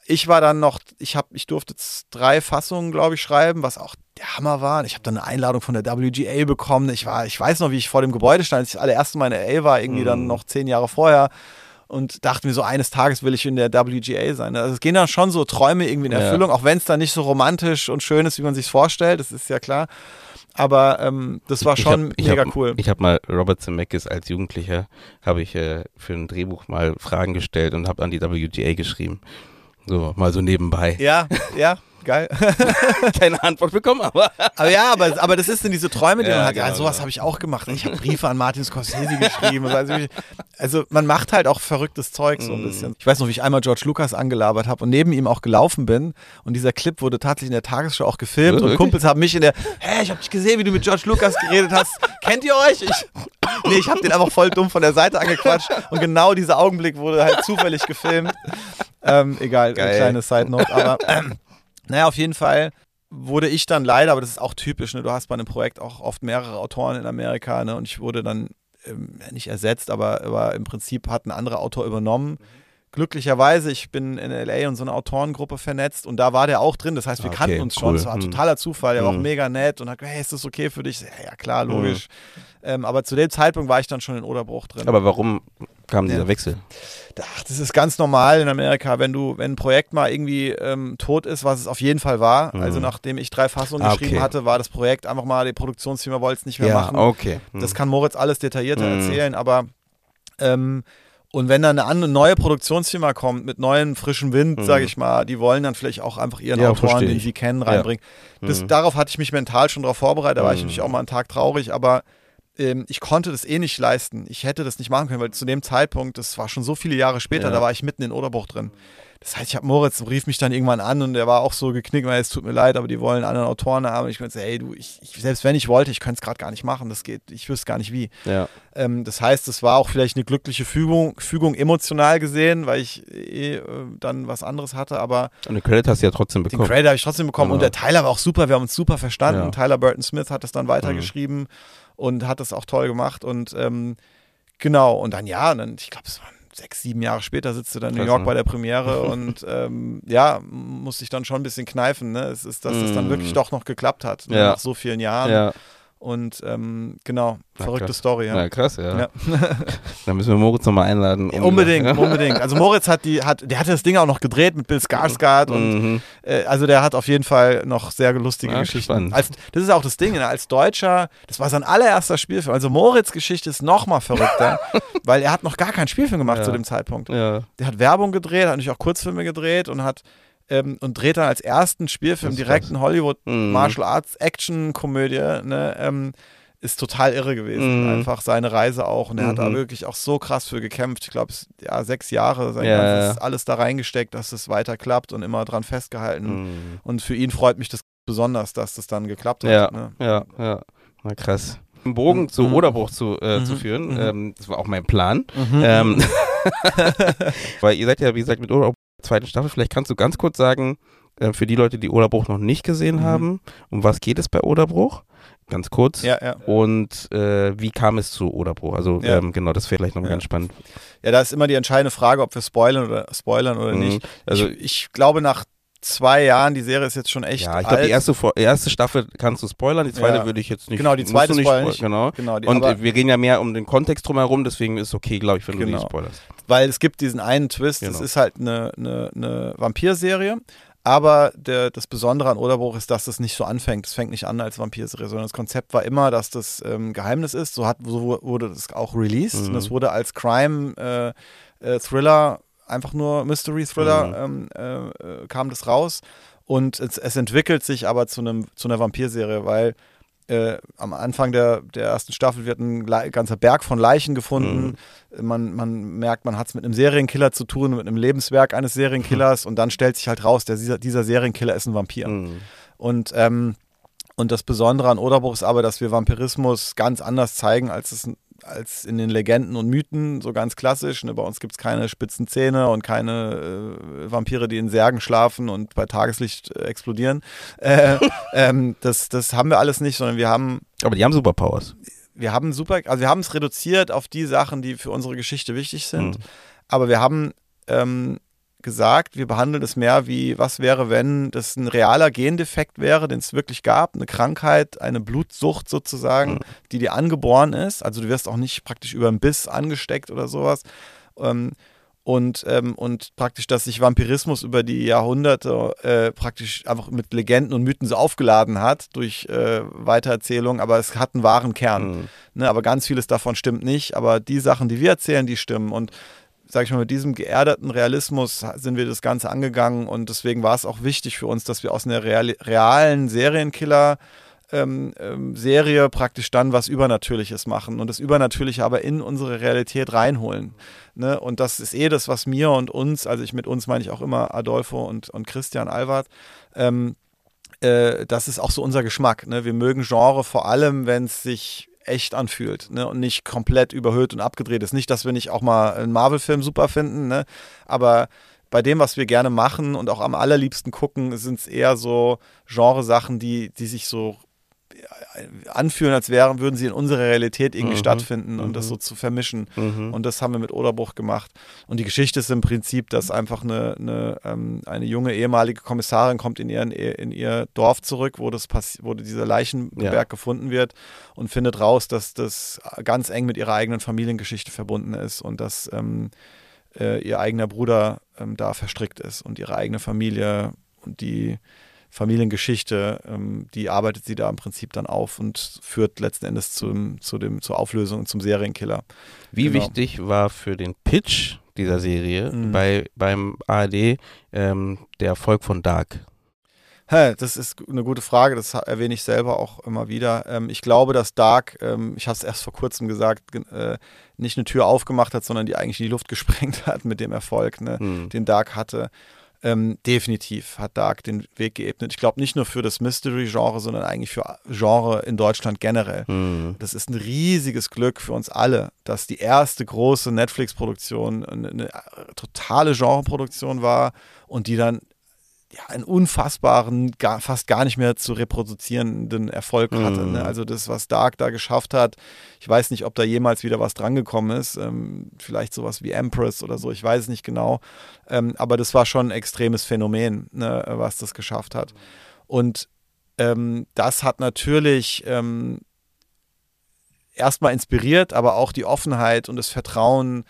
ich war dann noch, ich habe, ich durfte drei Fassungen, glaube ich, schreiben, was auch der Hammer war. Ich habe dann eine Einladung von der W G A bekommen. Ich war, ich weiß noch, wie ich vor dem Gebäude stand, als ich das allererste Mal in L A war, irgendwie mhm. dann noch zehn Jahre vorher. Und dachte mir so, eines Tages will ich in der W G A sein. Also es gehen dann schon so Träume irgendwie in Erfüllung, ja. auch wenn es dann nicht so romantisch und schön ist, wie man sich vorstellt. Das ist ja klar. Aber ähm, das war schon ich hab, mega ich hab, cool. Ich habe mal Robert Zemeckis als Jugendlicher, habe ich äh, für ein Drehbuch mal Fragen gestellt und habe an die W G A geschrieben. So, mal so nebenbei. Ja, ja. Geil. Keine Antwort bekommen, aber. Aber ja, aber, aber das ist dann diese Träume, die ja, man hat. genau, Ja, sowas genau. habe ich auch gemacht. Ich habe Briefe an Martin Scorsese geschrieben. Also, also man macht halt auch verrücktes Zeug so ein bisschen. Ich weiß noch, wie ich einmal George Lucas angelabert habe und neben ihm auch gelaufen bin. Und dieser Clip wurde tatsächlich in der Tagesschau auch gefilmt. Ja, und Kumpels haben mich in der, hä, ich habe dich gesehen, wie du mit George Lucas geredet hast. Kennt ihr euch? Ich, nee, ich habe den einfach voll dumm von der Seite angequatscht. Und genau dieser Augenblick wurde halt zufällig gefilmt. Ähm, egal, Geil. eine kleine Side-Note. Aber ähm, naja, auf jeden Fall wurde ich dann leider, aber das ist auch typisch, ne? Du hast bei einem Projekt auch oft mehrere Autoren in Amerika, ne? Und ich wurde dann ähm, nicht ersetzt, aber, aber im Prinzip hat ein anderer Autor übernommen. Mhm. Glücklicherweise, ich bin in L A und so eine Autorengruppe vernetzt und da war der auch drin, das heißt, wir okay, kannten uns schon, cool. das war ein hm. totaler Zufall, der war hm. auch mega nett und hat gesagt, hey, ist das okay für dich? Ja, ja klar, logisch. Hm. Ähm, aber zu dem Zeitpunkt war ich dann schon in Oderbruch drin. Aber warum kam dieser ja. Wechsel? Ach, das ist ganz normal in Amerika, wenn du, wenn ein Projekt mal irgendwie ähm, tot ist, was es auf jeden Fall war. Mhm. Also nachdem ich drei Fassungen ah, geschrieben okay. hatte, war das Projekt einfach mal, die Produktionsfirma wollte es nicht mehr ja, machen. Okay. Mhm. Das kann Moritz alles detaillierter mhm. erzählen, aber ähm, und wenn dann eine neue Produktionsfirma kommt mit neuem frischen Wind, mhm. sage ich mal, die wollen dann vielleicht auch einfach ihren ja, Autoren, den sie kennen, reinbringen. Ja. Das, mhm. Darauf hatte ich mich mental schon drauf vorbereitet, da war ich natürlich auch mal einen Tag traurig, aber ähm, ich konnte das eh nicht leisten. Ich hätte das nicht machen können, weil zu dem Zeitpunkt, das war schon so viele Jahre später, ja. da war ich mitten in Oderbruch drin. Das heißt, ich habe Moritz, rief mich dann irgendwann an und der war auch so geknickt, weil es tut mir leid, aber die wollen anderen Autoren haben. Und ich meinte, ey, du, ich, ich, selbst wenn ich wollte, ich könnte es gerade gar nicht machen. Das geht, ich wüsste gar nicht wie. Ja. Ähm, das heißt, es war auch vielleicht eine glückliche Fügung, Fügung emotional gesehen, weil ich eh äh, dann was anderes hatte, aber und den Credit hast du ja trotzdem bekommen. Den Credit habe ich trotzdem bekommen genau. und der Tyler war auch super, wir haben uns super verstanden. Ja. Tyler Burton Smith hat das dann weitergeschrieben mhm. und hat das auch toll gemacht und ähm, genau, und dann ja, und dann, ich glaube, es waren sechs, sieben Jahre später sitzt du dann in New York bei der Premiere und ähm, ja, musste ich dann schon ein bisschen kneifen, ne? Es ist, dass es mm. dann wirklich doch noch geklappt hat, ne? ja. nach so vielen Jahren. Ja. Und ähm, genau, Na, verrückte krass. Story. Ja, Na, krass, ja. ja. Dann müssen wir Moritz nochmal einladen. Um unbedingt, unbedingt. Also Moritz hat die, hat, der hatte das Ding auch noch gedreht mit Bill Skarsgård und mhm. äh, also der hat auf jeden Fall noch sehr lustige ja, Geschichten. Als, das ist auch das Ding, ne? Als Deutscher, das war sein allererster Spielfilm. Also Moritz' Geschichte ist noch mal verrückter, weil er hat noch gar keinen Spielfilm gemacht ja. zu dem Zeitpunkt. Ja. Der hat Werbung gedreht, hat natürlich auch Kurzfilme gedreht und hat ähm, und dreht dann als ersten Spielfilm direkt krass. in Hollywood mhm. Martial Arts Action Komödie, ne? Ähm, ist total irre gewesen, mhm. einfach seine Reise auch. Und er mhm. hat da wirklich auch so krass für gekämpft. Ich glaube, ja, sechs Jahre, sein ja, ganzes, ja. alles da reingesteckt, dass es weiter klappt und immer dran festgehalten. mhm. Und für ihn freut mich das besonders, dass das dann geklappt hat. Ja, ne? ja, ja. Na krass. Einen Bogen mhm. zu Oderbruch zu, äh, mhm. zu führen, mhm. ähm, das war auch mein Plan. Mhm. Ähm, weil ihr seid ja, wie gesagt, mit Oderbruch in der zweiten Staffel. Vielleicht kannst du ganz kurz sagen, äh, für die Leute, die Oderbruch noch nicht gesehen mhm. haben, um was geht es bei Oderbruch? Ganz kurz. Ja, ja. Und äh, wie kam es zu Oderbruch? Also ja. ähm, genau, das wäre vielleicht noch ja. ganz spannend. Ja, da ist immer die entscheidende Frage, ob wir spoilern oder spoilern oder mhm. nicht. Also ich, ich glaube, nach zwei Jahren, die Serie ist jetzt schon echt ja, ich glaube, die erste, erste Staffel kannst du spoilern, die zweite ja. würde ich jetzt nicht. Genau, die zweite nicht spoilern spoil- Genau. genau die, Und wir reden ja mehr um den Kontext drumherum, deswegen ist es okay, glaube ich, wenn genau. du die spoilerst. Weil es gibt diesen einen Twist, genau. es ist halt eine, eine, eine Vampirserie. Aber der, das Besondere an Oderbruch ist, dass das nicht so anfängt. Es fängt nicht an als Vampirserie, sondern das Konzept war immer, dass das ähm, Geheimnis ist. So, hat, so wurde das auch released. Mhm. Und das wurde als Crime-Thriller, äh, einfach nur Mystery-Thriller, mhm. ähm, äh, kam das raus. Und es, es entwickelt sich aber zu, einem, zu einer Vampirserie, weil Äh, am Anfang der, der ersten Staffel wird ein Le- ganzer Berg von Leichen gefunden. Mhm. Man, man merkt, man hat es mit einem Serienkiller zu tun, mit einem Lebenswerk eines Serienkillers. Mhm. Und dann stellt sich halt raus, der, dieser, dieser Serienkiller ist ein Vampir. Mhm. Und, ähm, und das Besondere an Oderbruch ist aber, dass wir Vampirismus ganz anders zeigen, als es als in den Legenden und Mythen, so ganz klassisch. Ne? Bei uns gibt es keine spitzen Zähne und keine äh, Vampire, die in Särgen schlafen und bei Tageslicht äh, explodieren. Äh, ähm, das, das haben wir alles nicht, sondern wir haben... Aber die haben Superpowers. Wir haben super, also wir haben es reduziert auf die Sachen, die für unsere Geschichte wichtig sind. Mhm. Aber wir haben ähm, gesagt, wir behandeln es mehr wie, was wäre, wenn das ein realer Gendefekt wäre, den es wirklich gab, eine Krankheit, eine Blutsucht sozusagen, mhm. die dir angeboren ist. Also du wirst auch nicht praktisch über einen Biss angesteckt oder sowas. Ähm, und, ähm, und praktisch, dass sich Vampirismus über die Jahrhunderte äh, praktisch einfach mit Legenden und Mythen so aufgeladen hat durch äh, Weitererzählung, aber es hat einen wahren Kern. Mhm. Ne, aber ganz vieles davon stimmt nicht, aber die Sachen, die wir erzählen, die stimmen. Und sag ich mal, mit diesem geerdeten Realismus sind wir das Ganze angegangen und deswegen war es auch wichtig für uns, dass wir aus einer real, realen Serienkiller ähm, ähm, Serie praktisch dann was Übernatürliches machen und das Übernatürliche aber in unsere Realität reinholen. Ne? Und das ist eh das, was mir und uns, also ich mit uns meine ich auch immer Adolfo und, und Christian Alward, ähm, äh, das ist auch so unser Geschmack. Ne? Wir mögen Genre vor allem, wenn es sich echt anfühlt, ne? Und nicht komplett überhöht und abgedreht ist. Nicht, dass wir nicht auch mal einen Marvel-Film super finden, ne? Aber bei dem, was wir gerne machen und auch am allerliebsten gucken, sind es eher so Genresachen, die, die sich so anfühlen, als wären, würden sie in unserer Realität irgendwie mhm. stattfinden und mhm. das so zu vermischen. Mhm. Und das haben wir mit Oderbruch gemacht. Und die Geschichte ist im Prinzip, dass einfach eine, eine, ähm, eine junge ehemalige Kommissarin kommt in, ihren, in ihr Dorf zurück, wo, das passi- wo dieser Leichenberg ja. gefunden wird und findet raus, dass das ganz eng mit ihrer eigenen Familiengeschichte verbunden ist und dass ähm, äh, ihr eigener Bruder ähm, da verstrickt ist und ihre eigene Familie und die Familiengeschichte, ähm, die arbeitet sie da im Prinzip dann auf und führt letzten Endes zum, zu dem, zur Auflösung und zum Serienkiller. Wie genau. wichtig war für den Pitch dieser Serie mhm. bei, beim A R D ähm, der Erfolg von Dark? Hä, das ist eine gute Frage, das erwähne ich selber auch immer wieder. Ähm, ich glaube, dass Dark, ähm, ich habe es erst vor kurzem gesagt, äh, nicht eine Tür aufgemacht hat, sondern die eigentlich in die Luft gesprengt hat mit dem Erfolg, ne, mhm. den Dark hatte. Ähm, definitiv hat Dark den Weg geebnet. Ich glaube nicht nur für das Mystery-Genre, sondern eigentlich für Genre in Deutschland generell. Mhm. Das ist ein riesiges Glück für uns alle, dass die erste große Netflix-Produktion eine, eine totale Genreproduktion war und die dann ja, einen unfassbaren, gar, fast gar nicht mehr zu reproduzierenden Erfolg hatte. Mm. Ne? Also das, was Dark da geschafft hat, ich weiß nicht, ob da jemals wieder was drangekommen ist, ähm, vielleicht sowas wie Empress oder so, ich weiß es nicht genau, ähm, aber das war schon ein extremes Phänomen, ne, was das geschafft hat. Und ähm, das hat natürlich ähm, erstmal inspiriert, aber auch die Offenheit und das Vertrauen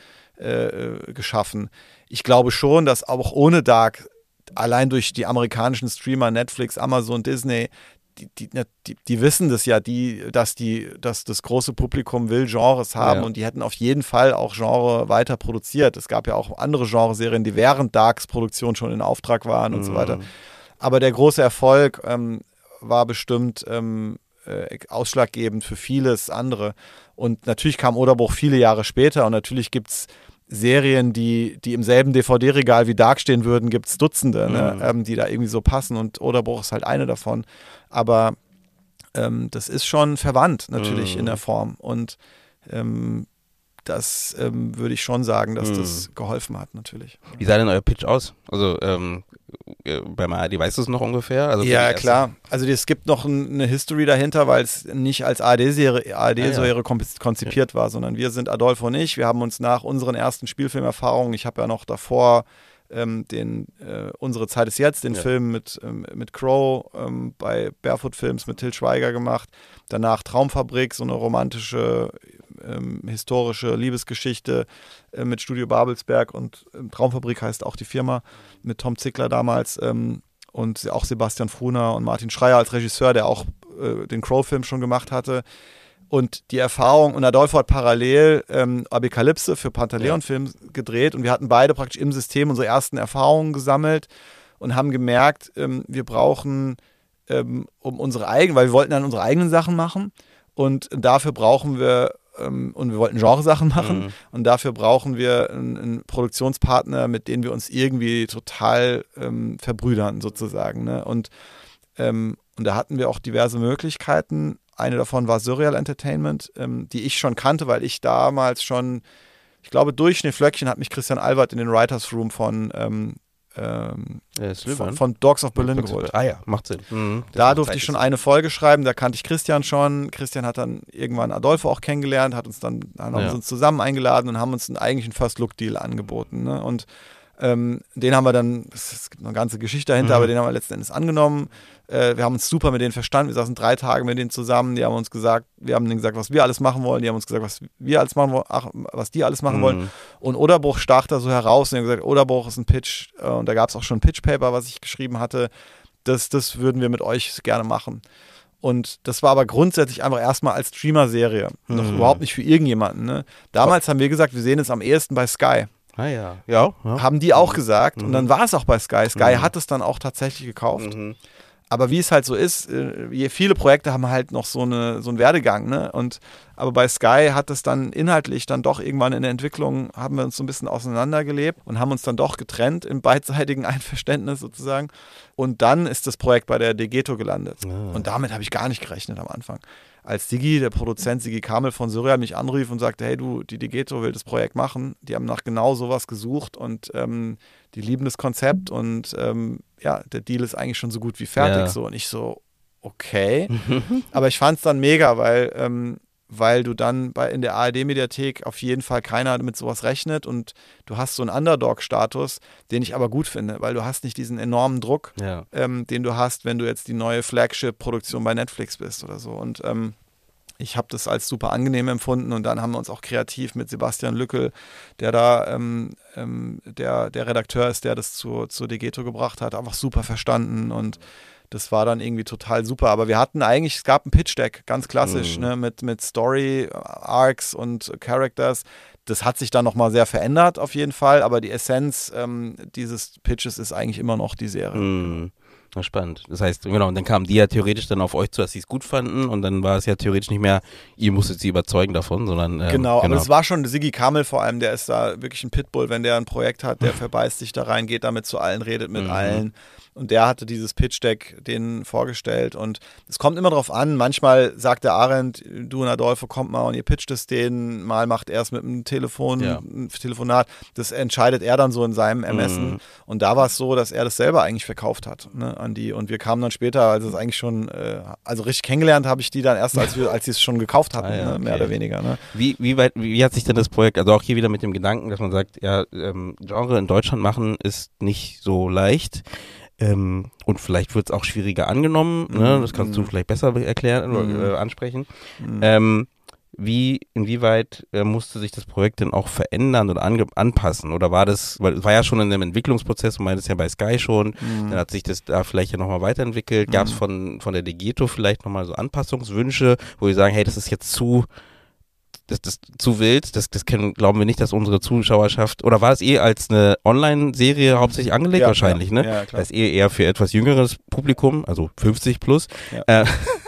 äh, geschaffen. Ich glaube schon, dass auch ohne Dark allein durch die amerikanischen Streamer, Netflix, Amazon, Disney, die, die, die, die wissen das ja, die, dass, die, dass das große Publikum will Genres haben ja. und die hätten auf jeden Fall auch Genre weiter produziert. Es gab ja auch andere Genreserien, die während Darks Produktion schon in Auftrag waren und mhm. so weiter. Aber der große Erfolg ähm, war bestimmt ähm, äh, ausschlaggebend für vieles andere. Und natürlich kam Oderbruch viele Jahre später und natürlich gibt es Serien, die, die im selben D V D-Regal wie Dark stehen würden, gibt es Dutzende, mhm. ne, ähm, die da irgendwie so passen und Oderbruch ist halt eine davon. Aber ähm, das ist schon verwandt natürlich mhm. in der Form und ähm, das ähm, würde ich schon sagen, dass mhm. das geholfen hat natürlich. Wie sah denn euer Pitch aus? Also ähm, beim A R D weißt du es noch ungefähr? Also ja, klar. Also es gibt noch ein, eine History dahinter, weil es nicht als A R D-Serie A R D-Serie ah, ja. konzipiert war, sondern wir sind Adolfo und ich. Wir haben uns nach unseren ersten Spielfilmerfahrungen, ich habe ja noch davor ähm, den äh, Unsere Zeit ist jetzt, den ja. Film mit, ähm, mit Crow ähm, bei Barefoot Films mit Til Schweiger gemacht. Danach Traumfabrik, so eine romantische Ähm, historische Liebesgeschichte äh, mit Studio Babelsberg und ähm, Traumfabrik heißt auch die Firma, mit Tom Zickler damals ähm, und auch Sebastian Fruner und Martin Schreier als Regisseur, der auch äh, den Crow-Film schon gemacht hatte. Und die Erfahrung, und Adolfo hat parallel ähm, Apokalypse für Pantaleon-Film ja. gedreht und wir hatten beide praktisch im System unsere ersten Erfahrungen gesammelt und haben gemerkt, ähm, wir brauchen ähm, um unsere eigenen, weil wir wollten dann unsere eigenen Sachen machen und dafür brauchen wir und wir wollten Genresachen machen mhm. und dafür brauchen wir einen, einen Produktionspartner, mit dem wir uns irgendwie total ähm, verbrüdern sozusagen. Ne? Und, ähm, und da hatten wir auch diverse Möglichkeiten. Eine davon war Surreal Entertainment, ähm, die ich schon kannte, weil ich damals schon, ich glaube durch Schneeflöckchen hat mich Christian Alward in den Writers Room von ähm, Ähm, ja, von, von Dogs of Berlin Dogs geholt. Ah ja, macht Sinn. Mhm, da durfte ich schon eine Folge schreiben, da kannte ich Christian schon. Christian hat dann irgendwann Adolfo auch kennengelernt, hat uns dann, dann haben ja. wir uns zusammen eingeladen und haben uns einen eigentlichen First-Look-Deal angeboten. Ne? Und Ähm, den haben wir dann, es gibt eine ganze Geschichte dahinter, mhm. aber den haben wir letzten Endes angenommen. Äh, wir haben uns super mit denen verstanden. Wir saßen drei Tage mit denen zusammen. Die haben uns gesagt, wir haben denen gesagt, was wir alles machen wollen. Die haben uns gesagt, was wir alles machen wollen, ach, was die alles machen mhm. wollen. Und Oderbruch stach da so heraus und die haben gesagt, Oderbruch ist ein Pitch. Äh, und da gab es auch schon ein Pitch-Paper, was ich geschrieben hatte. Das, das würden wir mit euch gerne machen. Und das war aber grundsätzlich einfach erstmal als Streamer-Serie. Mhm. Noch überhaupt nicht für irgendjemanden. Ne? Damals haben wir gesagt, wir sehen es am ehesten bei Sky. Ah ja. Ja, ja. Haben die auch gesagt. Mhm. Und dann war es auch bei Sky. Sky mhm. hat es dann auch tatsächlich gekauft. Mhm. Aber wie es halt so ist, viele Projekte haben halt noch so, eine, so einen Werdegang. Ne? Und, aber bei Sky hat es dann inhaltlich dann doch irgendwann in der Entwicklung, haben wir uns so ein bisschen auseinandergelebt und haben uns dann doch getrennt im beidseitigen Einverständnis sozusagen. Und dann ist das Projekt bei der Degeto gelandet. Ah. Und damit habe ich gar nicht gerechnet am Anfang. Als Sigi, der Produzent Sigi Kamel von Surreal, mich anrief und sagte, hey du, die Degeto will das Projekt machen. Die haben nach genau sowas gesucht und ähm, die lieben das Konzept und ähm, ja, der Deal ist eigentlich schon so gut wie fertig. Ja. So. Und ich so, okay. Aber ich fand es dann mega, weil, ähm, weil du dann bei, in der A R D-Mediathek auf jeden Fall keiner mit sowas rechnet und du hast so einen Underdog-Status, den ich aber gut finde, weil du hast nicht diesen enormen Druck, ja. ähm, den du hast, wenn du jetzt die neue Flagship-Produktion bei Netflix bist oder so. Und ähm, ich habe das als super angenehm empfunden und dann haben wir uns auch kreativ mit Sebastian Lückel, der da ähm, ähm, der, der Redakteur ist, der das zu, zu Degeto gebracht hat, einfach super verstanden und das war dann irgendwie total super. Aber wir hatten eigentlich, es gab ein Pitch-Deck, ganz klassisch, mhm. ne, mit, mit Story, Arcs und Characters. Das hat sich dann nochmal sehr verändert auf jeden Fall, aber die Essenz ähm, dieses Pitches ist eigentlich immer noch die Serie. Mhm. Na, spannend. Das heißt, genau, und dann kamen die ja theoretisch dann auf euch zu, dass sie es gut fanden und dann war es ja theoretisch nicht mehr, ihr musstet sie überzeugen davon, sondern ähm, genau, genau, aber es war schon Sigi Kamel vor allem, der ist da wirklich ein Pitbull, wenn der ein Projekt hat, der verbeißt sich da rein, geht damit zu allen, redet mit mhm. allen. Und der hatte dieses Pitch-Deck denen vorgestellt und es kommt immer drauf an, manchmal sagt der Arendt, du und Adolfo, kommt mal und ihr pitcht es denen, mal macht er es mit einem Telefon, ja. ein Telefonat, das entscheidet er dann so in seinem Ermessen mhm. und da war es so, dass er das selber eigentlich verkauft hat, ne, an die und wir kamen dann später, also es eigentlich schon, äh, also richtig kennengelernt habe ich die dann erst, als wir, als sie es schon gekauft hatten, ah, ja, ne, mehr okay. oder weniger. Ne. Wie, wie weit, wie hat sich denn das Projekt, also auch hier wieder mit dem Gedanken, dass man sagt, ja, ähm, Genre in Deutschland machen ist nicht so leicht. Ähm, und vielleicht wird es auch schwieriger angenommen, mm, ne? Das kannst mm. du vielleicht besser erklären oder mm. äh, ansprechen. Mm. Ähm, wie, inwieweit äh, musste sich das Projekt denn auch verändern oder ange- anpassen? Oder war das, weil es war ja schon in einem Entwicklungsprozess, du meintest ja bei Sky schon, mm. dann hat sich das da vielleicht ja nochmal weiterentwickelt. Gab es mm. von, von der Degeto vielleicht nochmal so Anpassungswünsche, wo wir sagen, hey, das ist jetzt zu Das, das zu wild, das, das können, glauben wir nicht, dass unsere Zuschauerschaft, oder war es eh als eine Online-Serie hauptsächlich angelegt? Ja, wahrscheinlich, ja, ne? Ja, klar. Das ist eh eher für etwas jüngeres Publikum, also fünfzig plus. Ja. Äh,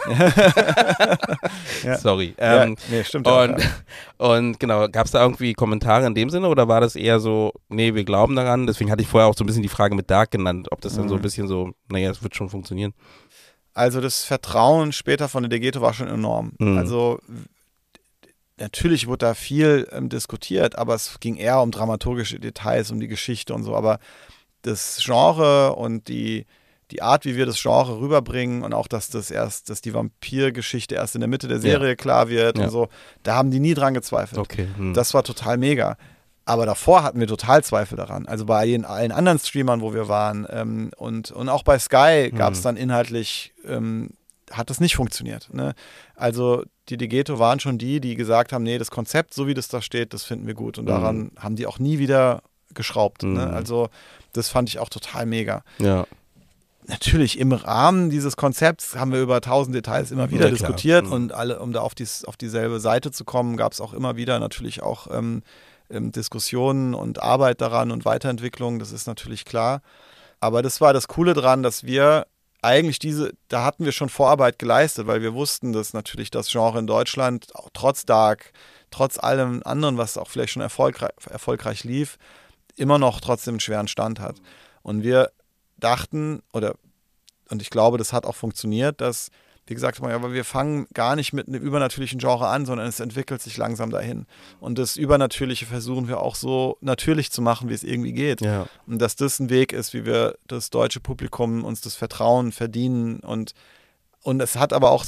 ja. Sorry. Ähm, ja, nee, stimmt. Und, ja. und genau, gab es da irgendwie Kommentare in dem Sinne oder war das eher so, nee, wir glauben daran, deswegen hatte ich vorher auch so ein bisschen die Frage mit Dark genannt, ob das dann mhm. so ein bisschen so, naja, es wird schon funktionieren. Also das Vertrauen später von der Degeto war schon enorm. Mhm. Also natürlich wurde da viel ähm, diskutiert, aber es ging eher um dramaturgische Details, um die Geschichte und so. Aber das Genre und die, die Art, wie wir das Genre rüberbringen und auch, dass das erst, dass die Vampirgeschichte erst in der Mitte der Serie ja. klar wird ja. und so, da haben die nie dran gezweifelt. Okay. Hm. Das war total mega. Aber davor hatten wir total Zweifel daran. Also bei den, allen anderen Streamern, wo wir waren ähm, und, und auch bei Sky gab es hm. dann inhaltlich ähm, hat das nicht funktioniert. Ne? Also die Degeto waren schon die, die gesagt haben, nee, das Konzept, so wie das da steht, das finden wir gut. Und daran mhm. haben die auch nie wieder geschraubt. Mhm. Ne? Also das fand ich auch total mega. Ja. Natürlich im Rahmen dieses Konzepts haben wir über tausend Details immer wieder ja, diskutiert mhm. und alle, um da auf, dies, auf dieselbe Seite zu kommen, gab es auch immer wieder natürlich auch ähm, ähm, Diskussionen und Arbeit daran und Weiterentwicklung, das ist natürlich klar. Aber das war das Coole dran, dass wir eigentlich diese, da hatten wir schon Vorarbeit geleistet, weil wir wussten, dass natürlich das Genre in Deutschland, auch trotz Dark, trotz allem anderen, was auch vielleicht schon erfolgreich, erfolgreich lief, immer noch trotzdem einen schweren Stand hat. Und wir dachten, oder und ich glaube, das hat auch funktioniert, dass wie gesagt haben, aber wir fangen gar nicht mit einem übernatürlichen Genre an, sondern es entwickelt sich langsam dahin. Und das Übernatürliche versuchen wir auch so natürlich zu machen, wie es irgendwie geht. Ja. Und dass das ein Weg ist, wie wir das deutsche Publikum uns das Vertrauen verdienen. Und, und es hat aber auch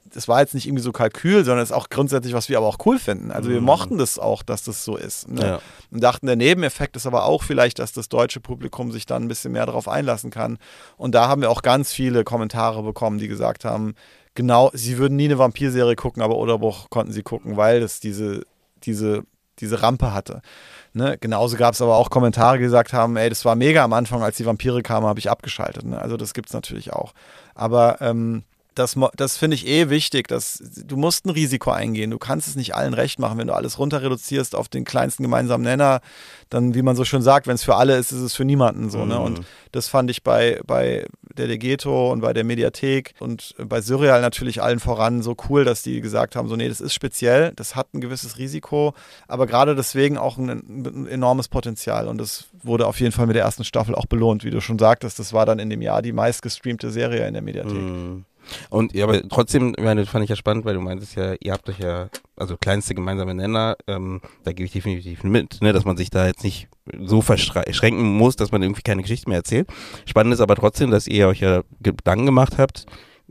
das war jetzt nicht irgendwie so Kalkül, sondern es ist auch grundsätzlich, was wir aber auch cool finden. Also wir mochten das auch, dass das so ist. Ne? Ja. Und dachten, der Nebeneffekt ist aber auch vielleicht, dass das deutsche Publikum sich dann ein bisschen mehr darauf einlassen kann. Und da haben wir auch ganz viele Kommentare bekommen, die gesagt haben, genau, sie würden nie eine Vampirserie gucken, aber Oderbruch konnten sie gucken, weil es diese, diese, diese Rampe hatte. Ne? Genauso gab es aber auch Kommentare, die gesagt haben, ey, das war mega am Anfang, als die Vampire kamen, habe ich abgeschaltet. Ne? Also das gibt es natürlich auch. Aber ähm, das, das finde ich eh wichtig, dass du musst ein Risiko eingehen. Du kannst es nicht allen recht machen, wenn du alles runter reduzierst auf den kleinsten gemeinsamen Nenner, dann, wie man so schön sagt, wenn es für alle ist, ist es für niemanden so. Mhm. Ne? Und das fand ich bei, bei der Legeto und bei der Mediathek und bei Surreal natürlich allen voran so cool, dass die gesagt haben, so nee, das ist speziell, das hat ein gewisses Risiko, aber gerade deswegen auch ein, ein enormes Potenzial und das wurde auf jeden Fall mit der ersten Staffel auch belohnt, wie du schon sagtest, das war dann in dem Jahr die meistgestreamte Serie in der Mediathek. Mhm. Und ja, aber trotzdem, ich meine, fand ich ja spannend, weil du meintest ja, ihr habt euch ja, also kleinste gemeinsame Nenner, ähm, da gebe ich definitiv mit, ne, dass man sich da jetzt nicht so verschränken muss, dass man irgendwie keine Geschichte mehr erzählt. Spannend ist aber trotzdem, dass ihr euch ja Gedanken gemacht habt,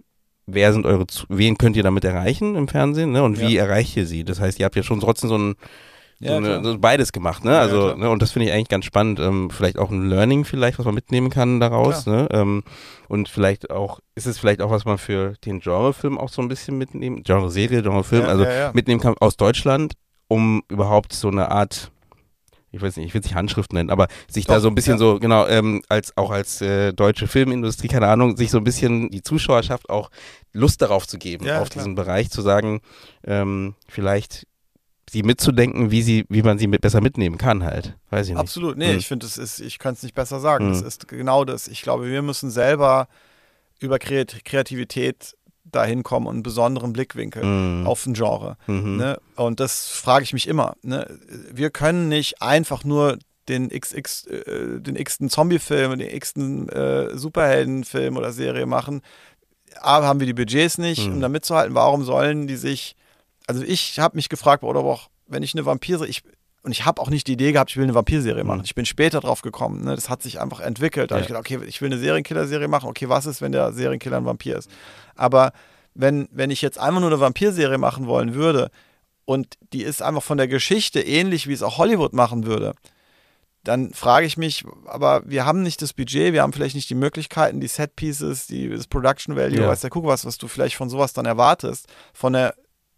wer sind eure, wen könnt ihr damit erreichen im Fernsehen, ne, und wie ja. erreicht ihr sie? Das heißt, ihr habt ja schon trotzdem so ein So, ja, eine, so beides gemacht, ne? Ja, also, ja, ne, und das finde ich eigentlich ganz spannend. Ähm, vielleicht auch ein Learning vielleicht, was man mitnehmen kann daraus, ne? Ähm, und vielleicht auch, ist es vielleicht auch, was man für den Genrefilm auch so ein bisschen mitnehmen, Genre-Serie, Genrefilm, ja, also ja, ja. mitnehmen kann aus Deutschland, um überhaupt so eine Art, ich weiß nicht, ich will es nicht Handschrift nennen, aber sich Doch, da so ein bisschen ja. so, genau, ähm, als auch als äh, deutsche Filmindustrie, keine Ahnung, sich so ein bisschen die Zuschauerschaft auch Lust darauf zu geben, ja, auf klar. diesen Bereich zu sagen, ähm, vielleicht sie mitzudenken, wie sie, wie man sie mit besser mitnehmen kann halt. Weiß ich nicht. Absolut, nee, hm. ich finde, es ist, ich kann es nicht besser sagen. Hm. Das ist genau das. Ich glaube, wir müssen selber über Kreativität dahin kommen und einen besonderen Blickwinkel hm. auf ein Genre. Mhm. Ne? Und das frage ich mich immer. Ne? Wir können nicht einfach nur den X X, äh, den x-ten Zombie-Film, den x-ten äh, Superheldenfilm oder Serie machen. A, haben wir die Budgets nicht, hm. um da mitzuhalten. Warum sollen die sich Also ich habe mich gefragt, oder auch, wenn ich eine Vampirserie, ich, und ich habe auch nicht die Idee gehabt, ich will eine Vampirserie machen. Ich bin später drauf gekommen, ne? Das hat sich einfach entwickelt. Da ja. habe ich gedacht, okay, ich will eine Serienkiller-Serie machen. Okay, was ist, wenn der Serienkiller ein Vampir ist? Aber wenn, wenn ich jetzt einfach nur eine Vampirserie machen wollen würde und die ist einfach von der Geschichte ähnlich, wie es auch Hollywood machen würde, dann frage ich mich, aber wir haben nicht das Budget, wir haben vielleicht nicht die Möglichkeiten, die Set-Pieces, die, das Production Value, ja. weiß der Kuck was, was du vielleicht von sowas dann erwartest, von der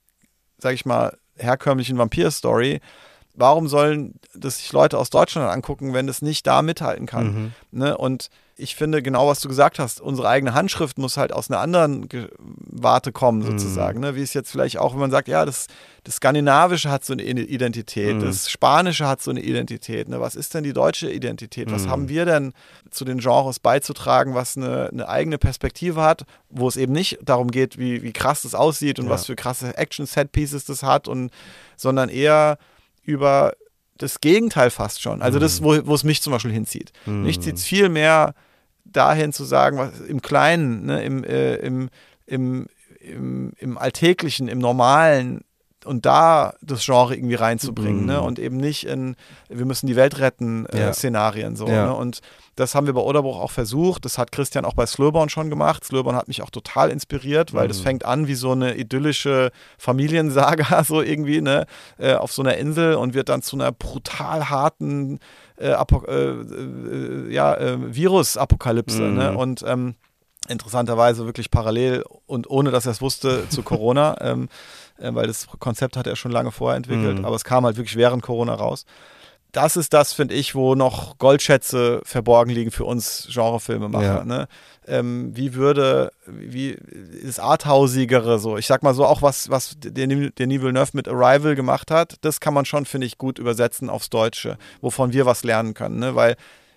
sag ich mal, herkömmlichen Vampir-Story, warum sollen das sich Leute aus Deutschland angucken, wenn das nicht da mithalten kann? Mhm. Ne? Und ich finde, genau was du gesagt hast, unsere eigene Handschrift muss halt aus einer anderen Ge- Warte kommen, sozusagen. Mhm. Ne? Wie es jetzt vielleicht auch, wenn man sagt, ja, das, das Skandinavische hat so eine Identität, mhm. das Spanische hat so eine Identität. Ne? Was ist denn die deutsche Identität? Mhm. Was haben wir denn zu den Genres beizutragen, was eine, eine eigene Perspektive hat, wo es eben nicht darum geht, wie, wie krass das aussieht und ja. was für krasse Action-Set-Pieces das hat, und, sondern eher über das Gegenteil fast schon. Also das, wo, wo es mich zum Beispiel hinzieht. Mhm. Mich zieht es viel mehr dahin zu sagen, was im Kleinen, ne, im, äh, im, im, im, im Alltäglichen, im Normalen, und da das Genre irgendwie reinzubringen, mhm. ne? Und eben nicht in wir müssen die Welt retten äh, ja. Szenarien so. Ja. Ne? Und das haben wir bei Oderbruch auch versucht. Das hat Christian auch bei Slowborn schon gemacht. Slowborn hat mich auch total inspiriert, weil mhm. das fängt an wie so eine idyllische Familiensaga, so irgendwie, ne? Äh, auf so einer Insel, und wird dann zu einer brutal harten äh, Apo- äh, äh, ja, äh, Virus-Apokalypse. Mhm. Ne? Und ähm, interessanterweise wirklich parallel und ohne, dass er es wusste, zu Corona, ähm, äh, weil das Konzept hat er schon lange vorher entwickelt, mhm. aber es kam halt wirklich während Corona raus. Das ist das, finde ich, wo noch Goldschätze verborgen liegen für uns Genrefilmemacher. Ja. Ne? Ähm, wie würde, wie das Arthausigere so, ich sag mal so, auch was, was der Denis Villeneuve mit Arrival gemacht hat, das kann man schon, finde ich, gut übersetzen aufs Deutsche, wovon wir was lernen können, ne? Weil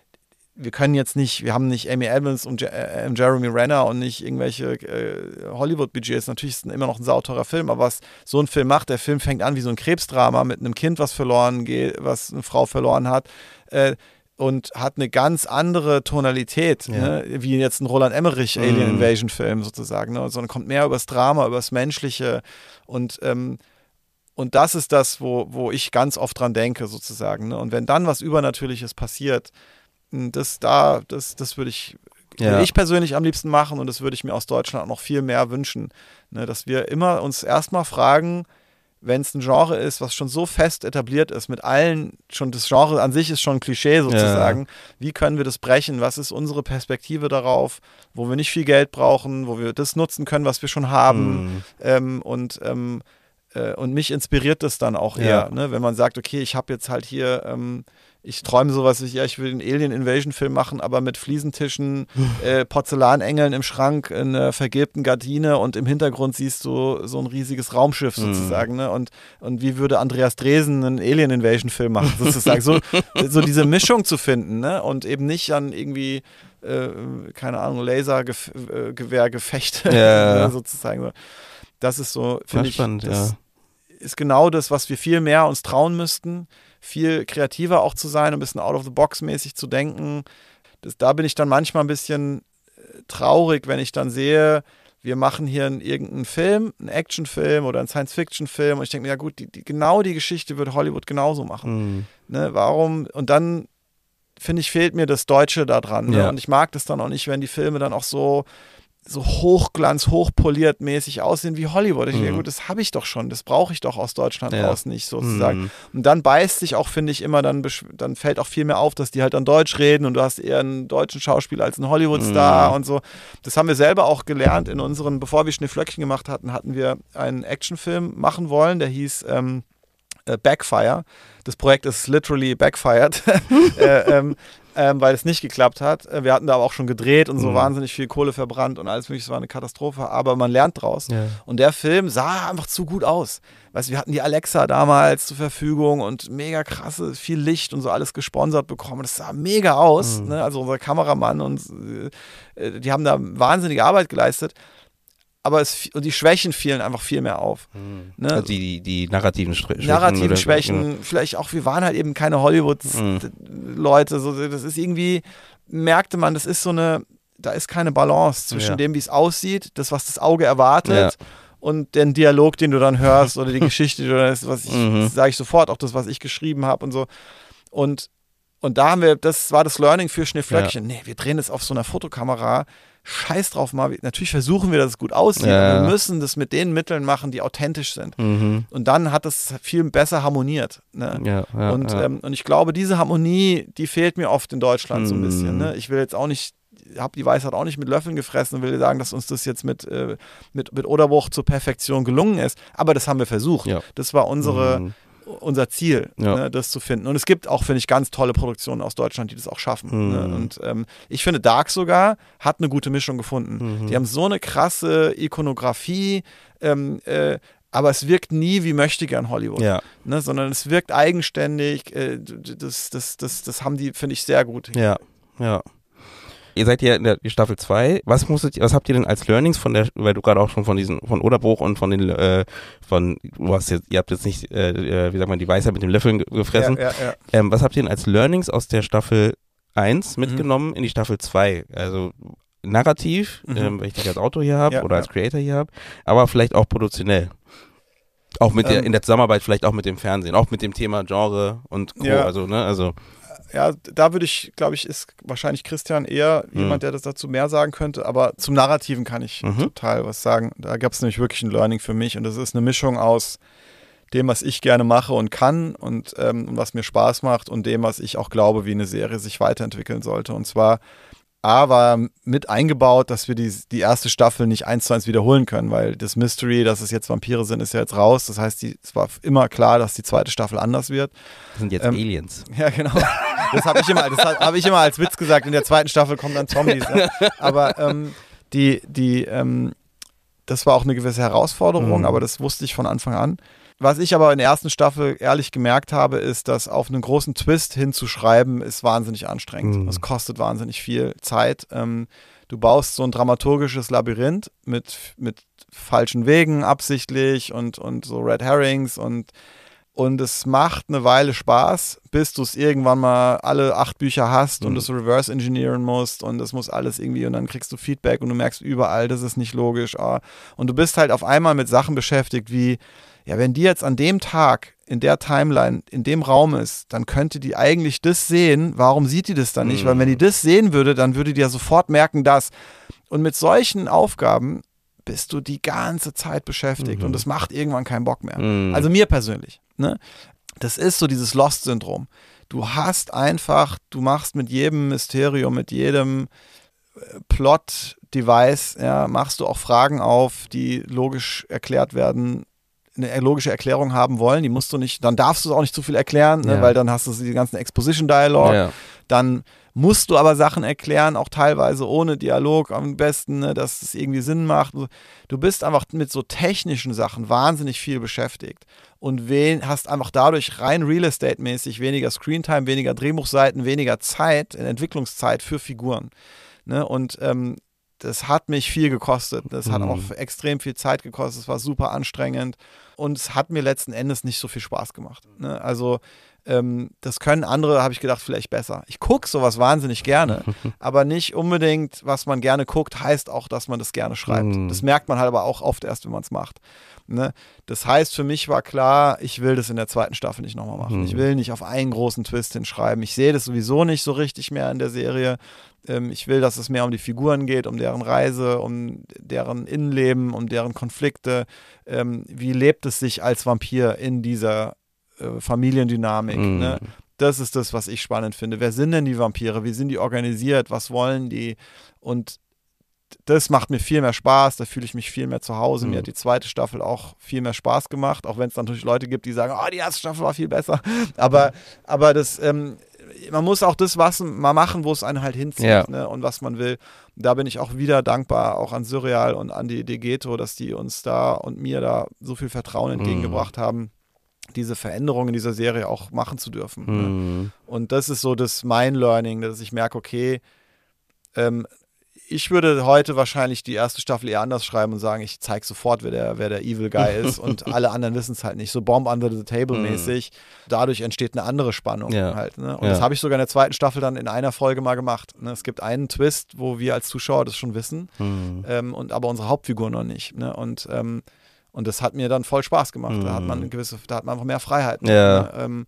wir können jetzt nicht, wir haben nicht Amy Adams und äh, Jeremy Renner und nicht irgendwelche äh, Hollywood-Budgets. Natürlich ist es immer noch ein sauteurer Film, aber was so ein Film macht, der Film fängt an wie so ein Krebsdrama mit einem Kind, was verloren geht, was eine Frau verloren hat, äh, und hat eine ganz andere Tonalität, ja. ne? Wie jetzt ein Roland Emmerich Alien mhm. Invasion Film sozusagen, ne? Sondern kommt mehr übers Drama, übers Menschliche, und ähm, und das ist das, wo, wo ich ganz oft dran denke sozusagen, ne? Und wenn dann was Übernatürliches passiert, Das, da, das, das würde ich Ja. Würde ich persönlich am liebsten machen und das würde ich mir aus Deutschland noch viel mehr wünschen. Ne, dass wir immer uns erstmal fragen, wenn es ein Genre ist, was schon so fest etabliert ist, mit allen, schon das Genre an sich ist schon ein Klischee sozusagen, ja. Wie können wir das brechen? Was ist unsere Perspektive darauf, wo wir nicht viel Geld brauchen, wo wir das nutzen können, was wir schon haben mhm. ähm, und ähm, äh, und mich inspiriert das dann auch eher, ja. ne? Wenn man sagt, okay, ich habe jetzt halt hier ähm, ich träume sowas, ich, ja, ich will einen Alien-Invasion-Film machen, aber mit Fliesentischen, äh, Porzellanengeln im Schrank, einer vergilbten Gardine und im Hintergrund siehst du so ein riesiges Raumschiff sozusagen. Ne? Und, und wie würde Andreas Dresen einen Alien-Invasion-Film machen sozusagen? So, so diese Mischung zu finden, ne? Und eben nicht dann irgendwie, äh, keine Ahnung, Lasergewehrgefechte ja. sozusagen. Das ist so, finde ich, spannend, das ja. ist genau das, was wir viel mehr uns trauen müssten, viel kreativer auch zu sein, ein bisschen out-of-the-box-mäßig zu denken. Das, da bin ich dann manchmal ein bisschen traurig, wenn ich dann sehe, wir machen hier einen, irgendeinen Film, einen Actionfilm oder einen Science-Fiction-Film und ich denke mir, ja gut, die, die, genau die Geschichte wird Hollywood genauso machen. Mhm. Ne, warum? Und dann, finde ich, fehlt mir das Deutsche da dran. Ne? Ja. Und ich mag das dann auch nicht, wenn die Filme dann auch so so hochglanz, hochpoliert mäßig aussehen wie Hollywood. Ich mhm. denke, gut, das habe ich doch schon, das brauche ich doch aus Deutschland ja. raus nicht sozusagen. Mhm. Und dann beißt sich auch, finde ich, immer, dann, dann fällt auch viel mehr auf, dass die halt dann Deutsch reden und du hast eher einen deutschen Schauspieler als einen Hollywood-Star mhm. und so. Das haben wir selber auch gelernt in unseren, bevor wir Schneeflöckchen gemacht hatten, hatten wir einen Actionfilm machen wollen, der hieß ähm, äh, Backfire. Das Projekt ist literally backfired. äh, ähm, Ähm, weil es nicht geklappt hat. Wir hatten da aber auch schon gedreht und so mhm. wahnsinnig viel Kohle verbrannt und alles mögliche. Es war eine Katastrophe, aber man lernt draus. Ja. Und der Film sah einfach zu gut aus. Weißt du, wir hatten die Alexa damals zur Verfügung und mega krasse, viel Licht und so alles gesponsert bekommen. Das sah mega aus. Mhm. Ne? Also unser Kameramann und äh, die haben da wahnsinnige Arbeit geleistet. Aber es, und die Schwächen fielen einfach viel mehr auf. Mhm. Ne? Also die, die, die narrativen Schwächen. Narrativen oder, Schwächen, genau. Vielleicht auch, wir waren halt eben keine Hollywood-Leute. Mhm. So, das ist irgendwie, merkte man, das ist so eine, da ist keine Balance zwischen ja. dem, wie es aussieht, das, was das Auge erwartet, ja. und den Dialog, den du dann hörst, oder die Geschichte, die du dann, was ich, mhm. sage ich sofort, auch das, was ich geschrieben habe und so. Und, und da haben wir, das war das Learning für Schneeflöckchen. Ja. Nee, wir drehen das auf so einer Fotokamera. Scheiß drauf mal, natürlich versuchen wir, dass es gut aussieht, ja. aber wir müssen das mit den Mitteln machen, die authentisch sind. Mhm. Und dann hat es viel besser harmoniert. Ne? Ja, ja, und, ja. Ähm, und ich glaube, diese Harmonie, die fehlt mir oft in Deutschland mhm. so ein bisschen. Ne? Ich will jetzt auch nicht, habe die Weisheit auch nicht mit Löffeln gefressen und will sagen, dass uns das jetzt mit, äh, mit, mit Oderbruch zur Perfektion gelungen ist, aber das haben wir versucht. Ja. Das war unsere... Mhm. unser Ziel, ja. ne, das zu finden. Und es gibt auch, finde ich, ganz tolle Produktionen aus Deutschland, die das auch schaffen. Mhm. Ne? Und ähm, ich finde, Dark sogar hat eine gute Mischung gefunden. Mhm. Die haben so eine krasse Ikonografie, ähm, äh, aber es wirkt nie wie Möchtegern Hollywood, ja. ne? Sondern es wirkt eigenständig. Äh, das, das, das, das haben die, finde ich, sehr gut. Ja, ja. Ihr seid ja in der Staffel zwei. Was musstet, was habt ihr denn als Learnings von der, weil du gerade auch schon von diesen, von Oderbruch und von den, äh, von, du hast jetzt, ihr habt jetzt nicht, äh, wie sagt man, die Weisheit mit dem Löffeln gefressen. Ja, ja, ja. Ähm, was habt ihr denn als Learnings aus der Staffel eins mitgenommen mhm. in die Staffel zwei? Also narrativ, mhm. ähm, weil ich dich als Autor hier habe ja, oder ja. als Creator hier habe, aber vielleicht auch produktionell. Auch mit der, ähm, in der Zusammenarbeit vielleicht auch mit dem Fernsehen, auch mit dem Thema Genre und Co. Ja. Also, ne, also. Ja, da würde ich, glaube ich, ist wahrscheinlich Christian eher mhm. jemand, der das dazu mehr sagen könnte, aber zum Narrativen kann ich mhm. total was sagen. Da gab es nämlich wirklich ein Learning für mich und das ist eine Mischung aus dem, was ich gerne mache und kann und ähm, was mir Spaß macht und dem, was ich auch glaube, wie eine Serie sich weiterentwickeln sollte. Und zwar A war mit eingebaut, dass wir die, die erste Staffel nicht eins zu eins wiederholen können, weil das Mystery, dass es jetzt Vampire sind, ist ja jetzt raus. Das heißt, die, es war immer klar, dass die zweite Staffel anders wird. Das sind jetzt ähm, Aliens. Ja, genau. Das habe ich, immer, das hab ich immer als Witz gesagt. In der zweiten Staffel kommen dann Zombies. Ne? Aber ähm, die, die, ähm, das war auch eine gewisse Herausforderung, mhm. aber das wusste ich von Anfang an. Was ich aber in der ersten Staffel ehrlich gemerkt habe, ist, dass auf einen großen Twist hinzuschreiben, ist wahnsinnig anstrengend. Mhm. Das kostet wahnsinnig viel Zeit. Ähm, du baust so ein dramaturgisches Labyrinth mit, mit falschen Wegen absichtlich und, und so Red Herrings und Und es macht eine Weile Spaß, bis du es irgendwann mal alle acht Bücher hast mhm. und es reverse engineeren musst und das muss alles irgendwie und dann kriegst du Feedback und du merkst überall, das ist nicht logisch. Und du bist halt auf einmal mit Sachen beschäftigt wie, ja, wenn die jetzt an dem Tag in der Timeline, in dem Raum ist, dann könnte die eigentlich das sehen. Warum sieht die das dann nicht? Mhm. Weil wenn die das sehen würde, dann würde die ja sofort merken, dass. Und mit solchen Aufgaben bist du die ganze Zeit beschäftigt mhm. und das macht irgendwann keinen Bock mehr. Mhm. Also mir persönlich. Ne? Das ist so dieses Lost-Syndrom. Du hast einfach, du machst mit jedem Mysterium, mit jedem Plot-Device, ja, machst du auch Fragen auf, die logisch erklärt werden, eine logische Erklärung haben wollen. Die musst du nicht, dann darfst du auch nicht zu viel erklären, ne, ja. weil dann hast du die ganzen Exposition-Dialog. Ja. Dann musst du aber Sachen erklären, auch teilweise ohne Dialog am besten, ne, dass es irgendwie Sinn macht. Du bist einfach mit so technischen Sachen wahnsinnig viel beschäftigt und wen, hast einfach dadurch rein Real Estate-mäßig weniger Screentime, weniger Drehbuchseiten, weniger Zeit, Entwicklungszeit für Figuren. Ne? Und ähm, das hat mich viel gekostet. Das hat mhm. auch extrem viel Zeit gekostet. Es war super anstrengend und es hat mir letzten Endes nicht so viel Spaß gemacht. Ne? Also ähm, das können andere, habe ich gedacht, vielleicht besser. Ich gucke sowas wahnsinnig gerne, aber nicht unbedingt, was man gerne guckt, heißt auch, dass man das gerne schreibt. Mhm. Das merkt man halt aber auch oft erst, wenn man es macht. Ne? Das heißt, für mich war klar, ich will das in der zweiten Staffel nicht nochmal machen. Mhm. Ich will nicht auf einen großen Twist hinschreiben. Ich sehe das sowieso nicht so richtig mehr in der Serie. Ähm, ich will, dass es mehr um die Figuren geht, um deren Reise, um deren Innenleben, um deren Konflikte. Ähm, wie lebt es sich als Vampir in dieser äh, Familiendynamik? Mhm. Ne? Das ist das, was ich spannend finde. Wer sind denn die Vampire? Wie sind die organisiert? Was wollen die? Und das macht mir viel mehr Spaß, da fühle ich mich viel mehr zu Hause. Mhm. Mir hat die zweite Staffel auch viel mehr Spaß gemacht, auch wenn es natürlich Leute gibt, die sagen, oh, die erste Staffel war viel besser. Aber, aber das, ähm, man muss auch das was mal machen, wo es einen halt hinzieht, ja. ne, und was man will. Da bin ich auch wieder dankbar, auch an Surreal und an die Degeto, dass die uns da und mir da so viel Vertrauen entgegengebracht mhm. haben, diese Veränderungen in dieser Serie auch machen zu dürfen. Mhm. Ne? Und das ist so das mein Learning, dass ich merke, okay, ähm, ich würde heute wahrscheinlich die erste Staffel eher anders schreiben und sagen, ich zeige sofort, wer der, wer der Evil Guy ist und alle anderen wissen es halt nicht. So Bomb Under the Table mäßig. Dadurch entsteht eine andere Spannung ja. halt. Ne? Und ja. das habe ich sogar in der zweiten Staffel dann in einer Folge mal gemacht. Ne? Es gibt einen Twist, wo wir als Zuschauer das schon wissen, mhm. ähm, und aber unsere Hauptfigur noch nicht. Ne? Und, ähm, und das hat mir dann voll Spaß gemacht. Mhm. Da hat man eine gewisse, da hat man einfach mehr Freiheiten. Ja. Ne? Ähm,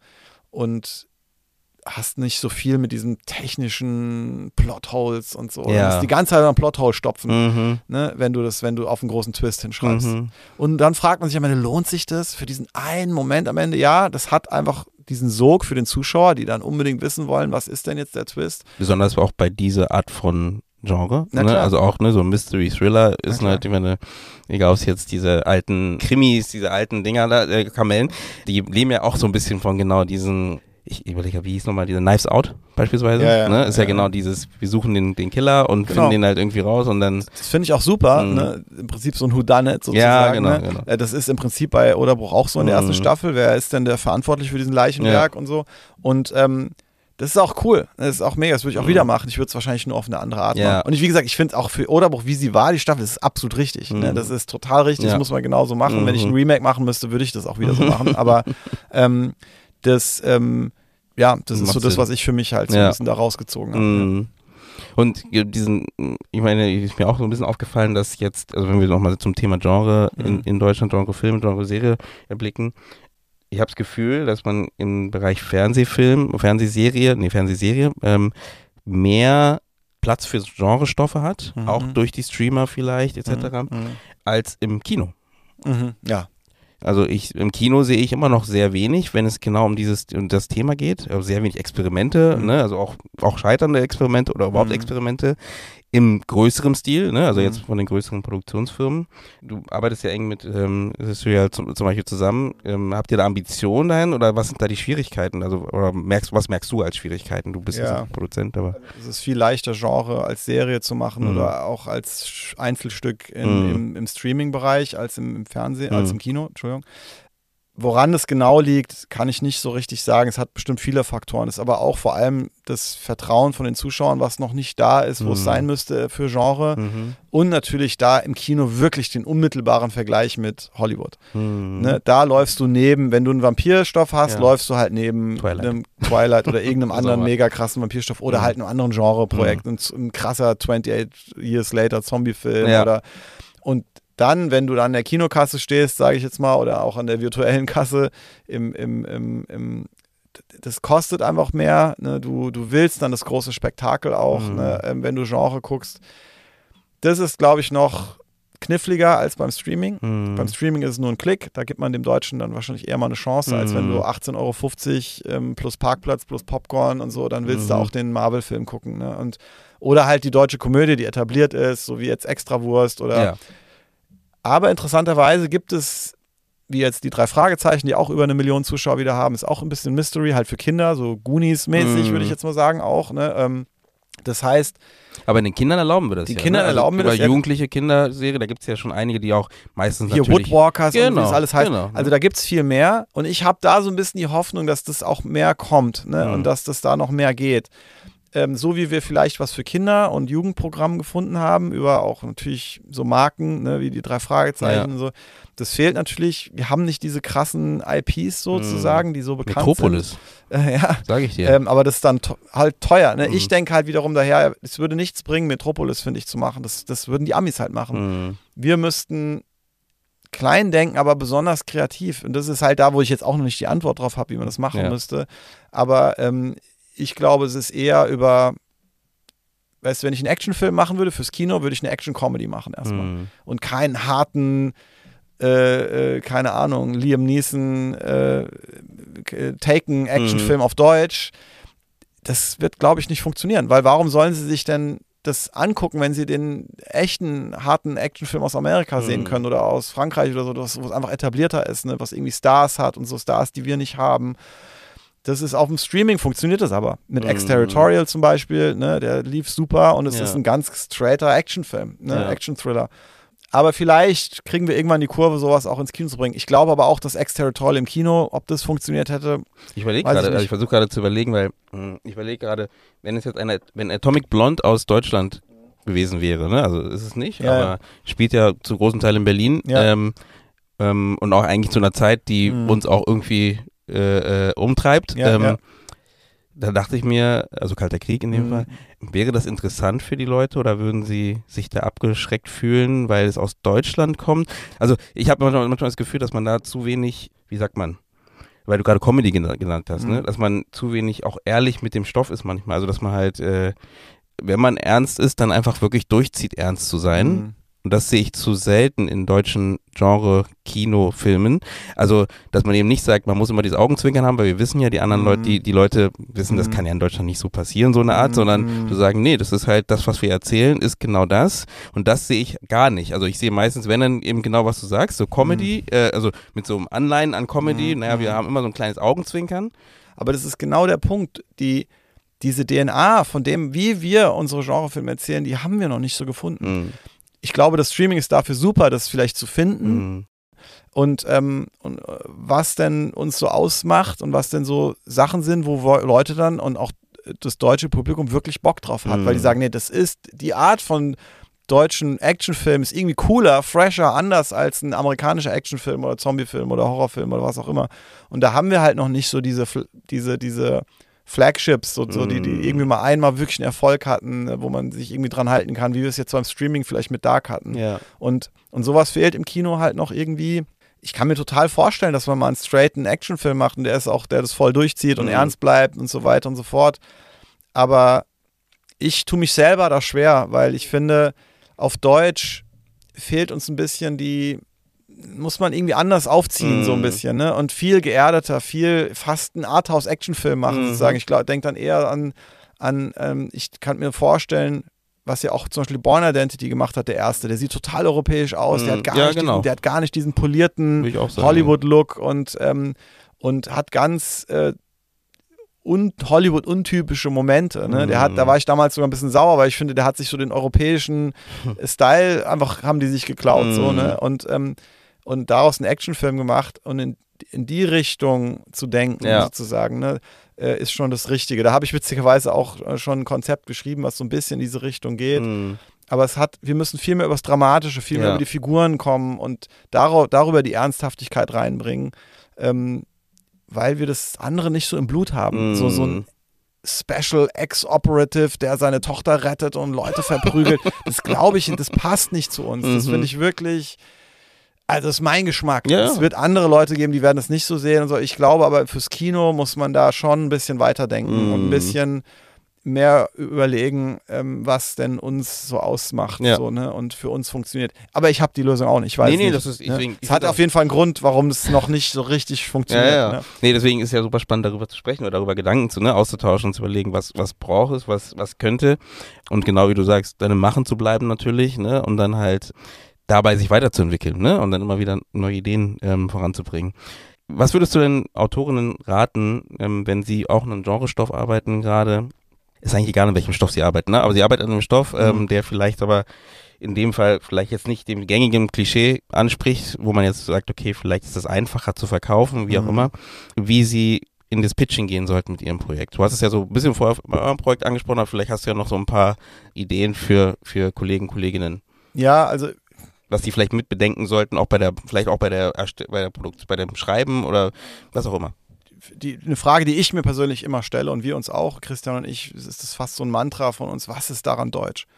und hast nicht so viel mit diesen technischen Plotholes und so. Ja. Du musst die ganze Zeit einen Plothole stopfen, mhm. ne, wenn du das, wenn du auf einen großen Twist hinschreibst. Mhm. Und dann fragt man sich am Ende, lohnt sich das für diesen einen Moment am Ende? Ja, das hat einfach diesen Sog für den Zuschauer, die dann unbedingt wissen wollen, was ist denn jetzt der Twist? Besonders auch bei dieser Art von Genre, ne? Also auch ne, so ein Mystery Thriller ist halt, ich meine, egal ob es jetzt diese alten Krimis, diese alten Dinger da, äh, Kamellen, die leben ja auch so ein bisschen von genau diesen, ich überlege, wie hieß nochmal, diese Knives Out beispielsweise, ja, ja, ne? Ist ja, ja genau dieses, wir suchen den, den Killer und genau. finden den halt irgendwie raus und dann. Das finde ich auch super, mhm. ne? Im Prinzip so ein Whodunit sozusagen. Ja, genau, ne? genau. Das ist im Prinzip bei Oderbruch auch so in der mhm. ersten Staffel. Wer ist denn der verantwortlich für diesen Leichenberg ja. und so? Und ähm, das ist auch cool. Das ist auch mega. Das würde ich auch mhm. wieder machen. Ich würde es wahrscheinlich nur auf eine andere Art ja. machen. Und ich, wie gesagt, ich finde auch für Oderbruch, wie sie war, die Staffel, das ist absolut richtig. Mhm. Ne? Das ist total richtig. Ja. Das muss man genauso machen. Mhm. Wenn ich ein Remake machen müsste, würde ich das auch wieder so machen. Aber ähm, das, ähm, ja, das ist so das, was ich für mich halt so ja. ein bisschen da rausgezogen habe. Mhm. Ja. Und diesen, ich meine, ist mir auch so ein bisschen aufgefallen, dass jetzt, also wenn wir nochmal zum Thema Genre mhm. in, in Deutschland, Genre Film, Genre Serie erblicken, ich habe das Gefühl, dass man im Bereich Fernsehfilm, Fernsehserie, nee, Fernsehserie, ähm, mehr Platz für Genrestoffe hat, mhm. auch durch die Streamer vielleicht, et cetera, mhm. als im Kino. Mhm. Ja. Also ich, im Kino sehe ich immer noch sehr wenig, wenn es genau um dieses, um das Thema geht. Also sehr wenig Experimente, mhm. ne? Also auch, auch scheiternde Experimente oder überhaupt mhm. Experimente im größeren Stil, ne? Also mhm. jetzt von den größeren Produktionsfirmen. Du arbeitest ja eng mit ähm, Surreal zum, zum Beispiel zusammen. Ähm, habt ihr da Ambitionen dahin oder was sind da die Schwierigkeiten? Also oder merkst, was merkst du als Schwierigkeiten? Du bist ja Produzent, aber es ist viel leichter, Genre als Serie zu machen mhm. oder auch als Einzelstück in, mhm. im, im Streaming-Bereich als im, im Fernsehen, mhm. als im Kino. Entschuldigung. Woran es genau liegt, kann ich nicht so richtig sagen. Es hat bestimmt viele Faktoren. Es ist aber auch vor allem das Vertrauen von den Zuschauern, was noch nicht da ist, wo mhm. es sein müsste für Genre. Mhm. Und natürlich da im Kino wirklich den unmittelbaren Vergleich mit Hollywood. Mhm. Ne, da läufst du neben, wenn du einen Vampirstoff hast, ja. läufst du halt neben Twilight, einem Twilight oder irgendeinem anderen mega krassen Vampirstoff oder mhm. halt einem anderen Genreprojekt. Mhm. Ein, ein krasser twenty-eight Years Later Zombie-Film. Ja. Oder, und dann, wenn du dann an der Kinokasse stehst, sage ich jetzt mal, oder auch an der virtuellen Kasse, im, im, im, im das kostet einfach mehr. Ne? Du, du willst dann das große Spektakel auch, mhm. ne? ähm, wenn du Genre guckst. Das ist, glaube ich, noch kniffliger als beim Streaming. Mhm. Beim Streaming ist es nur ein Klick. Da gibt man dem Deutschen dann wahrscheinlich eher mal eine Chance, mhm. als wenn du achtzehn Euro fünfzig ähm, plus Parkplatz plus Popcorn und so, dann willst mhm. du auch den Marvel-Film gucken. Ne? Und, oder halt die deutsche Komödie, die etabliert ist, so wie jetzt Extrawurst oder. Ja. Aber interessanterweise gibt es, wie jetzt die drei Fragezeichen, die auch über eine Million Zuschauer wieder haben, ist auch ein bisschen Mystery, halt für Kinder, so Goonies-mäßig, mm. würde ich jetzt mal sagen auch. Ne? Ähm, das heißt... Aber den Kindern erlauben wir das die ja. Kindern ne? also erlauben wir das ja. jugendliche Kinderserie, da gibt es ja schon einige, die auch meistens hier natürlich... Woodwalkers genau, und wie das alles heißt. Genau. Also da gibt es viel mehr und ich habe da so ein bisschen die Hoffnung, dass das auch mehr kommt, ne? mm. und dass das da noch mehr geht. Ähm, so wie wir vielleicht was für Kinder- und Jugendprogramm gefunden haben, über auch natürlich so Marken, ne, wie die drei Fragezeichen ja. und so. Das fehlt natürlich, wir haben nicht diese krassen I Ps sozusagen, die so bekannt Metropolis. sind. Äh, ja, sag ich dir. Ähm, aber das ist dann to- halt teuer. Ne? Mhm. Ich denke halt wiederum daher, es würde nichts bringen, Metropolis, finde ich, zu machen. Das, das würden die Amis halt machen. Mhm. Wir müssten klein denken, aber besonders kreativ. Und das ist halt da, wo ich jetzt auch noch nicht die Antwort drauf habe, wie man das machen ja. müsste. Aber ähm, ich glaube, es ist eher über, weißt du, wenn ich einen Actionfilm machen würde fürs Kino, würde ich eine Action-Comedy machen erstmal. Mm. Und keinen harten, äh, äh, keine Ahnung, Liam Neeson äh, Taken Actionfilm mm. auf Deutsch. Das wird, glaube ich, nicht funktionieren, weil warum sollen sie sich denn das angucken, wenn sie den echten, harten Actionfilm aus Amerika mm. sehen können oder aus Frankreich oder so, wo es einfach etablierter ist, ne, was irgendwie Stars hat und so Stars, die wir nicht haben. Das ist auf dem Streaming, funktioniert das aber. Mit mm. Exterritorial zum Beispiel, ne, der lief super und es ja. ist ein ganz straighter Actionfilm, ne, ja. Action-Thriller. Aber vielleicht kriegen wir irgendwann die Kurve, sowas auch ins Kino zu bringen. Ich glaube aber auch, dass Exterritorial im Kino, ob das funktioniert hätte, ich überlege gerade, ich, also ich versuche gerade zu überlegen, weil mh, ich überlege gerade, wenn es jetzt eine, wenn Atomic Blonde aus Deutschland gewesen wäre, ne, also ist es nicht, ja, aber ja. spielt ja zu großen Teil in Berlin ja. ähm, ähm, und auch eigentlich zu einer Zeit, die mhm. uns auch irgendwie Äh, äh, umtreibt, ja, ähm, ja. da dachte ich mir, also Kalter Krieg in dem mhm. Fall, wäre das interessant für die Leute oder würden sie sich da abgeschreckt fühlen, weil es aus Deutschland kommt? Also ich habe manchmal, manchmal das Gefühl, dass man da zu wenig, wie sagt man, weil du gerade Comedy genannt, genannt hast, mhm. ne? Dass man zu wenig auch ehrlich mit dem Stoff ist manchmal, also dass man halt, äh, wenn man ernst ist, dann einfach wirklich durchzieht, ernst zu sein. Mhm. Und das sehe ich zu selten in deutschen Genre-Kinofilmen. Also, dass man eben nicht sagt, man muss immer dieses Augenzwinkern haben, weil wir wissen ja, die anderen mm. Leute, die, die Leute wissen, mm. das kann ja in Deutschland nicht so passieren, so eine Art, mm. sondern zu sagen, nee, das ist halt das, was wir erzählen, ist genau das. Und das sehe ich gar nicht. Also ich sehe meistens, wenn dann eben genau, was du sagst, so Comedy, mm. äh, also mit so einem Anleihen an Comedy, mm. naja, wir haben immer so ein kleines Augenzwinkern. Aber das ist genau der Punkt, die diese D N A von dem, wie wir unsere Genrefilme erzählen, die haben wir noch nicht so gefunden. Mm. Ich glaube, das Streaming ist dafür super, das vielleicht zu finden. Mhm. Und, ähm, und was denn uns so ausmacht und was denn so Sachen sind, wo Leute dann und auch das deutsche Publikum wirklich Bock drauf hat. Mhm. Weil die sagen, nee, das ist die Art von deutschen Actionfilm ist irgendwie cooler, fresher, anders als ein amerikanischer Actionfilm oder Zombiefilm oder Horrorfilm oder was auch immer. Und da haben wir halt noch nicht so diese, diese, diese Flagships, so, so, die, die irgendwie mal einmal wirklich einen Erfolg hatten, wo man sich irgendwie dran halten kann, wie wir es jetzt beim Streaming vielleicht mit Dark hatten. Ja. Und, und sowas fehlt im Kino halt noch irgendwie. Ich kann mir total vorstellen, dass man mal einen straighten Actionfilm macht und der ist auch, der das voll durchzieht und mhm. ernst bleibt und so weiter und so fort. Aber ich tue mich selber da schwer, weil ich finde, auf Deutsch fehlt uns ein bisschen die, muss man irgendwie anders aufziehen, mm. so ein bisschen, ne? Und viel geerdeter, viel fast einen Arthouse-Actionfilm machen, mm. sozusagen. Ich denke dann eher an, an ähm, ich kann mir vorstellen, was ja auch zum Beispiel Bourne Identity gemacht hat, der erste, der sieht total europäisch aus, mm. der, hat gar ja, nicht genau. diesen, der hat gar nicht diesen polierten Hollywood-Look und, ähm, und hat ganz äh, un- Hollywood-untypische Momente. Ne? Der hat, da war ich damals sogar ein bisschen sauer, weil ich finde, der hat sich so den europäischen Style einfach, haben die sich geklaut, mm. so, ne? Und ähm, und daraus einen Actionfilm gemacht und in, in die Richtung zu denken, ja. sozusagen, ne, äh, ist schon das Richtige. Da habe ich witzigerweise auch äh, schon ein Konzept geschrieben, was so ein bisschen in diese Richtung geht. Mm. Aber es hat, wir müssen viel mehr über das Dramatische, viel mehr ja. über die Figuren kommen und dar- darüber die Ernsthaftigkeit reinbringen, ähm, weil wir das andere nicht so im Blut haben. Mm. So, so ein Special Ex-Operative, der seine Tochter rettet und Leute verprügelt. Das glaube ich, das passt nicht zu uns. Das finde ich wirklich, also das ist mein Geschmack. Ja. Es wird andere Leute geben, die werden es nicht so sehen und so. Ich glaube aber, fürs Kino muss man da schon ein bisschen weiterdenken mm. und ein bisschen mehr überlegen, ähm, was denn uns so ausmacht, ja. so, ne, und für uns funktioniert. Aber ich habe die Lösung auch nicht, ich weiß nee, nee, nicht. Das ist, ne? deswegen, Es hat auf jeden Fall einen Grund, warum es noch nicht so richtig funktioniert. Ja, ja. Ne? Nee, deswegen ist ja super spannend, darüber zu sprechen oder darüber Gedanken zu, ne, auszutauschen und zu überlegen, was, was braucht es, was, was könnte. Und genau wie du sagst, dann im Machen zu bleiben natürlich, ne, und dann halt dabei sich weiterzuentwickeln, ne, und dann immer wieder neue Ideen ähm, voranzubringen. Was würdest du denn Autorinnen raten, ähm, wenn sie auch in einem Genrestoff arbeiten gerade? Ist eigentlich egal, in welchem Stoff sie arbeiten, ne? Aber sie arbeiten an einem Stoff, ähm, mhm. der vielleicht aber in dem Fall vielleicht jetzt nicht dem gängigen Klischee anspricht, wo man jetzt sagt, okay, vielleicht ist das einfacher zu verkaufen, wie auch mhm. immer, wie sie in das Pitching gehen sollten mit ihrem Projekt. Du hast es ja so ein bisschen vorher bei eurem Projekt angesprochen, aber vielleicht hast du ja noch so ein paar Ideen für, für Kollegen, Kolleginnen. Ja, also was die vielleicht mitbedenken sollten, auch bei der, vielleicht auch bei der, bei der Produkt, bei dem Schreiben oder was auch immer. Die, eine Frage, die ich mir persönlich immer stelle und wir uns auch, Christian und ich, ist das fast so ein Mantra von uns, was ist daran deutsch?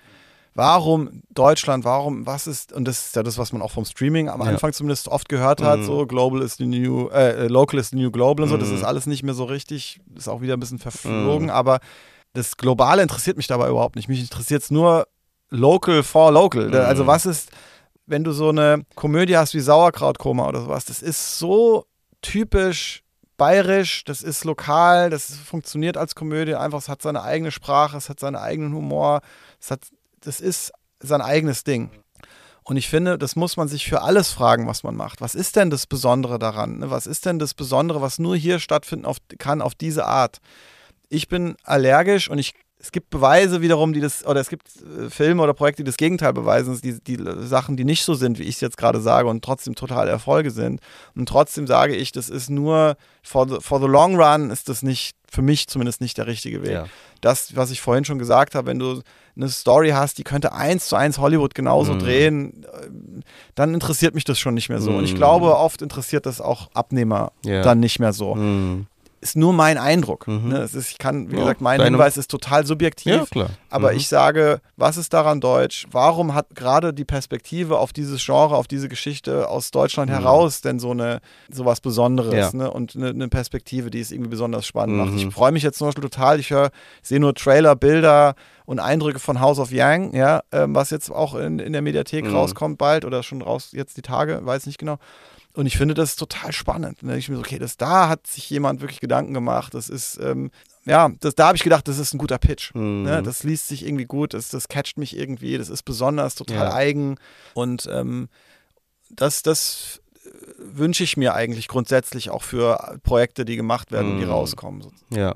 Warum Deutschland, warum, was ist, und das ist ja das, was man auch vom Streaming am ja. Anfang zumindest oft gehört hat, mm. so Global is the new, äh, Local is the new Global und so, mm. das ist alles nicht mehr so richtig, ist auch wieder ein bisschen verflogen, mm. aber das Globale interessiert mich dabei überhaupt nicht. Mich interessiert es nur Local for Local. Mm. Also was ist, wenn du so eine Komödie hast wie Sauerkrautkoma oder sowas, das ist so typisch bayerisch, das ist lokal, das funktioniert als Komödie einfach, es hat seine eigene Sprache, es hat seinen eigenen Humor, es hat, das ist sein eigenes Ding. Und ich finde, das muss man sich für alles fragen, was man macht. Was ist denn das Besondere daran? Was ist denn das Besondere, was nur hier stattfinden auf, kann auf diese Art? Ich bin allergisch und ich Es gibt Beweise wiederum, die das, oder es gibt äh, Filme oder Projekte, die das Gegenteil beweisen, die, die Sachen, die nicht so sind, wie ich es jetzt gerade sage und trotzdem totale Erfolge sind. Und trotzdem sage ich, das ist nur, for the, for the long run ist das nicht, für mich zumindest nicht der richtige Weg. Ja. Das, was ich vorhin schon gesagt habe, wenn du eine Story hast, die könnte eins zu eins Hollywood genauso mm. drehen, dann interessiert mich das schon nicht mehr so. Mm. Und ich glaube, oft interessiert das auch Abnehmer yeah. dann nicht mehr so. Mm. Ist nur mein Eindruck. Mhm. Ne? Es ist, ich kann, wie ja, gesagt, mein deine... Hinweis ist total subjektiv. Ja, klar. Aber mhm. ich sage, was ist daran deutsch? Warum hat gerade die Perspektive auf dieses Genre, auf diese Geschichte aus Deutschland mhm. heraus denn so eine sowas Besonderes, ja. ne? Und eine, eine Perspektive, die es irgendwie besonders spannend mhm. macht. Ich freue mich jetzt zum Beispiel total. Ich höre, sehe nur Trailer, Bilder und Eindrücke von House of Yang, ja, ähm, was jetzt auch in, in der Mediathek mhm. rauskommt bald oder schon raus jetzt die Tage, weiß nicht genau. Und ich finde das total spannend. Da denke ich mir so, okay, das, da hat sich jemand wirklich Gedanken gemacht. Das ist, ähm, ja, das, da habe ich gedacht, das ist ein guter Pitch. Mhm. Ne? Das liest sich irgendwie gut, das, das catcht mich irgendwie, das ist besonders, total ja. eigen. Und ähm, das, das wünsche ich mir eigentlich grundsätzlich auch für Projekte, die gemacht werden mhm. und die rauskommen. Ja.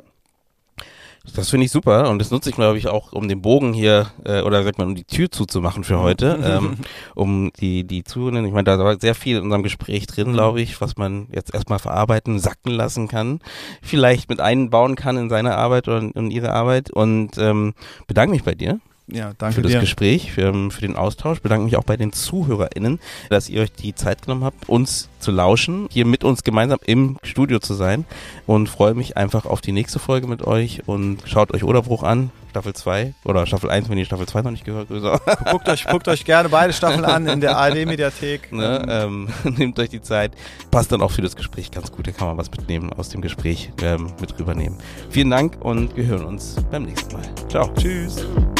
Das finde ich super und das nutze ich, glaube ich, auch, um den Bogen hier, äh, oder sagt man, um die Tür zuzumachen für heute, ähm, um die, die Zuhörenden, ich meine, da war sehr viel in unserem Gespräch drin, glaube ich, was man jetzt erstmal verarbeiten, sacken lassen kann, vielleicht mit einbauen kann in seine Arbeit oder in ihre Arbeit und ähm, bedanke mich bei dir. Ja, danke für das dir. Gespräch, für, für den Austausch. Bedanke mich auch bei den ZuhörerInnen, dass ihr euch die Zeit genommen habt, uns zu lauschen, hier mit uns gemeinsam im Studio zu sein und freue mich einfach auf die nächste Folge mit euch und schaut euch Oderbruch an, Staffel zwei oder Staffel eins, wenn ihr Staffel zwei noch nicht gehört habt. Guckt euch, guckt euch gerne beide Staffeln an in der A R D-Mediathek. Ne, ähm, nehmt euch die Zeit. Passt dann auch für das Gespräch ganz gut. Da kann man was mitnehmen aus dem Gespräch, ähm, mit rübernehmen. Vielen Dank und wir hören uns beim nächsten Mal. Ciao. Tschüss.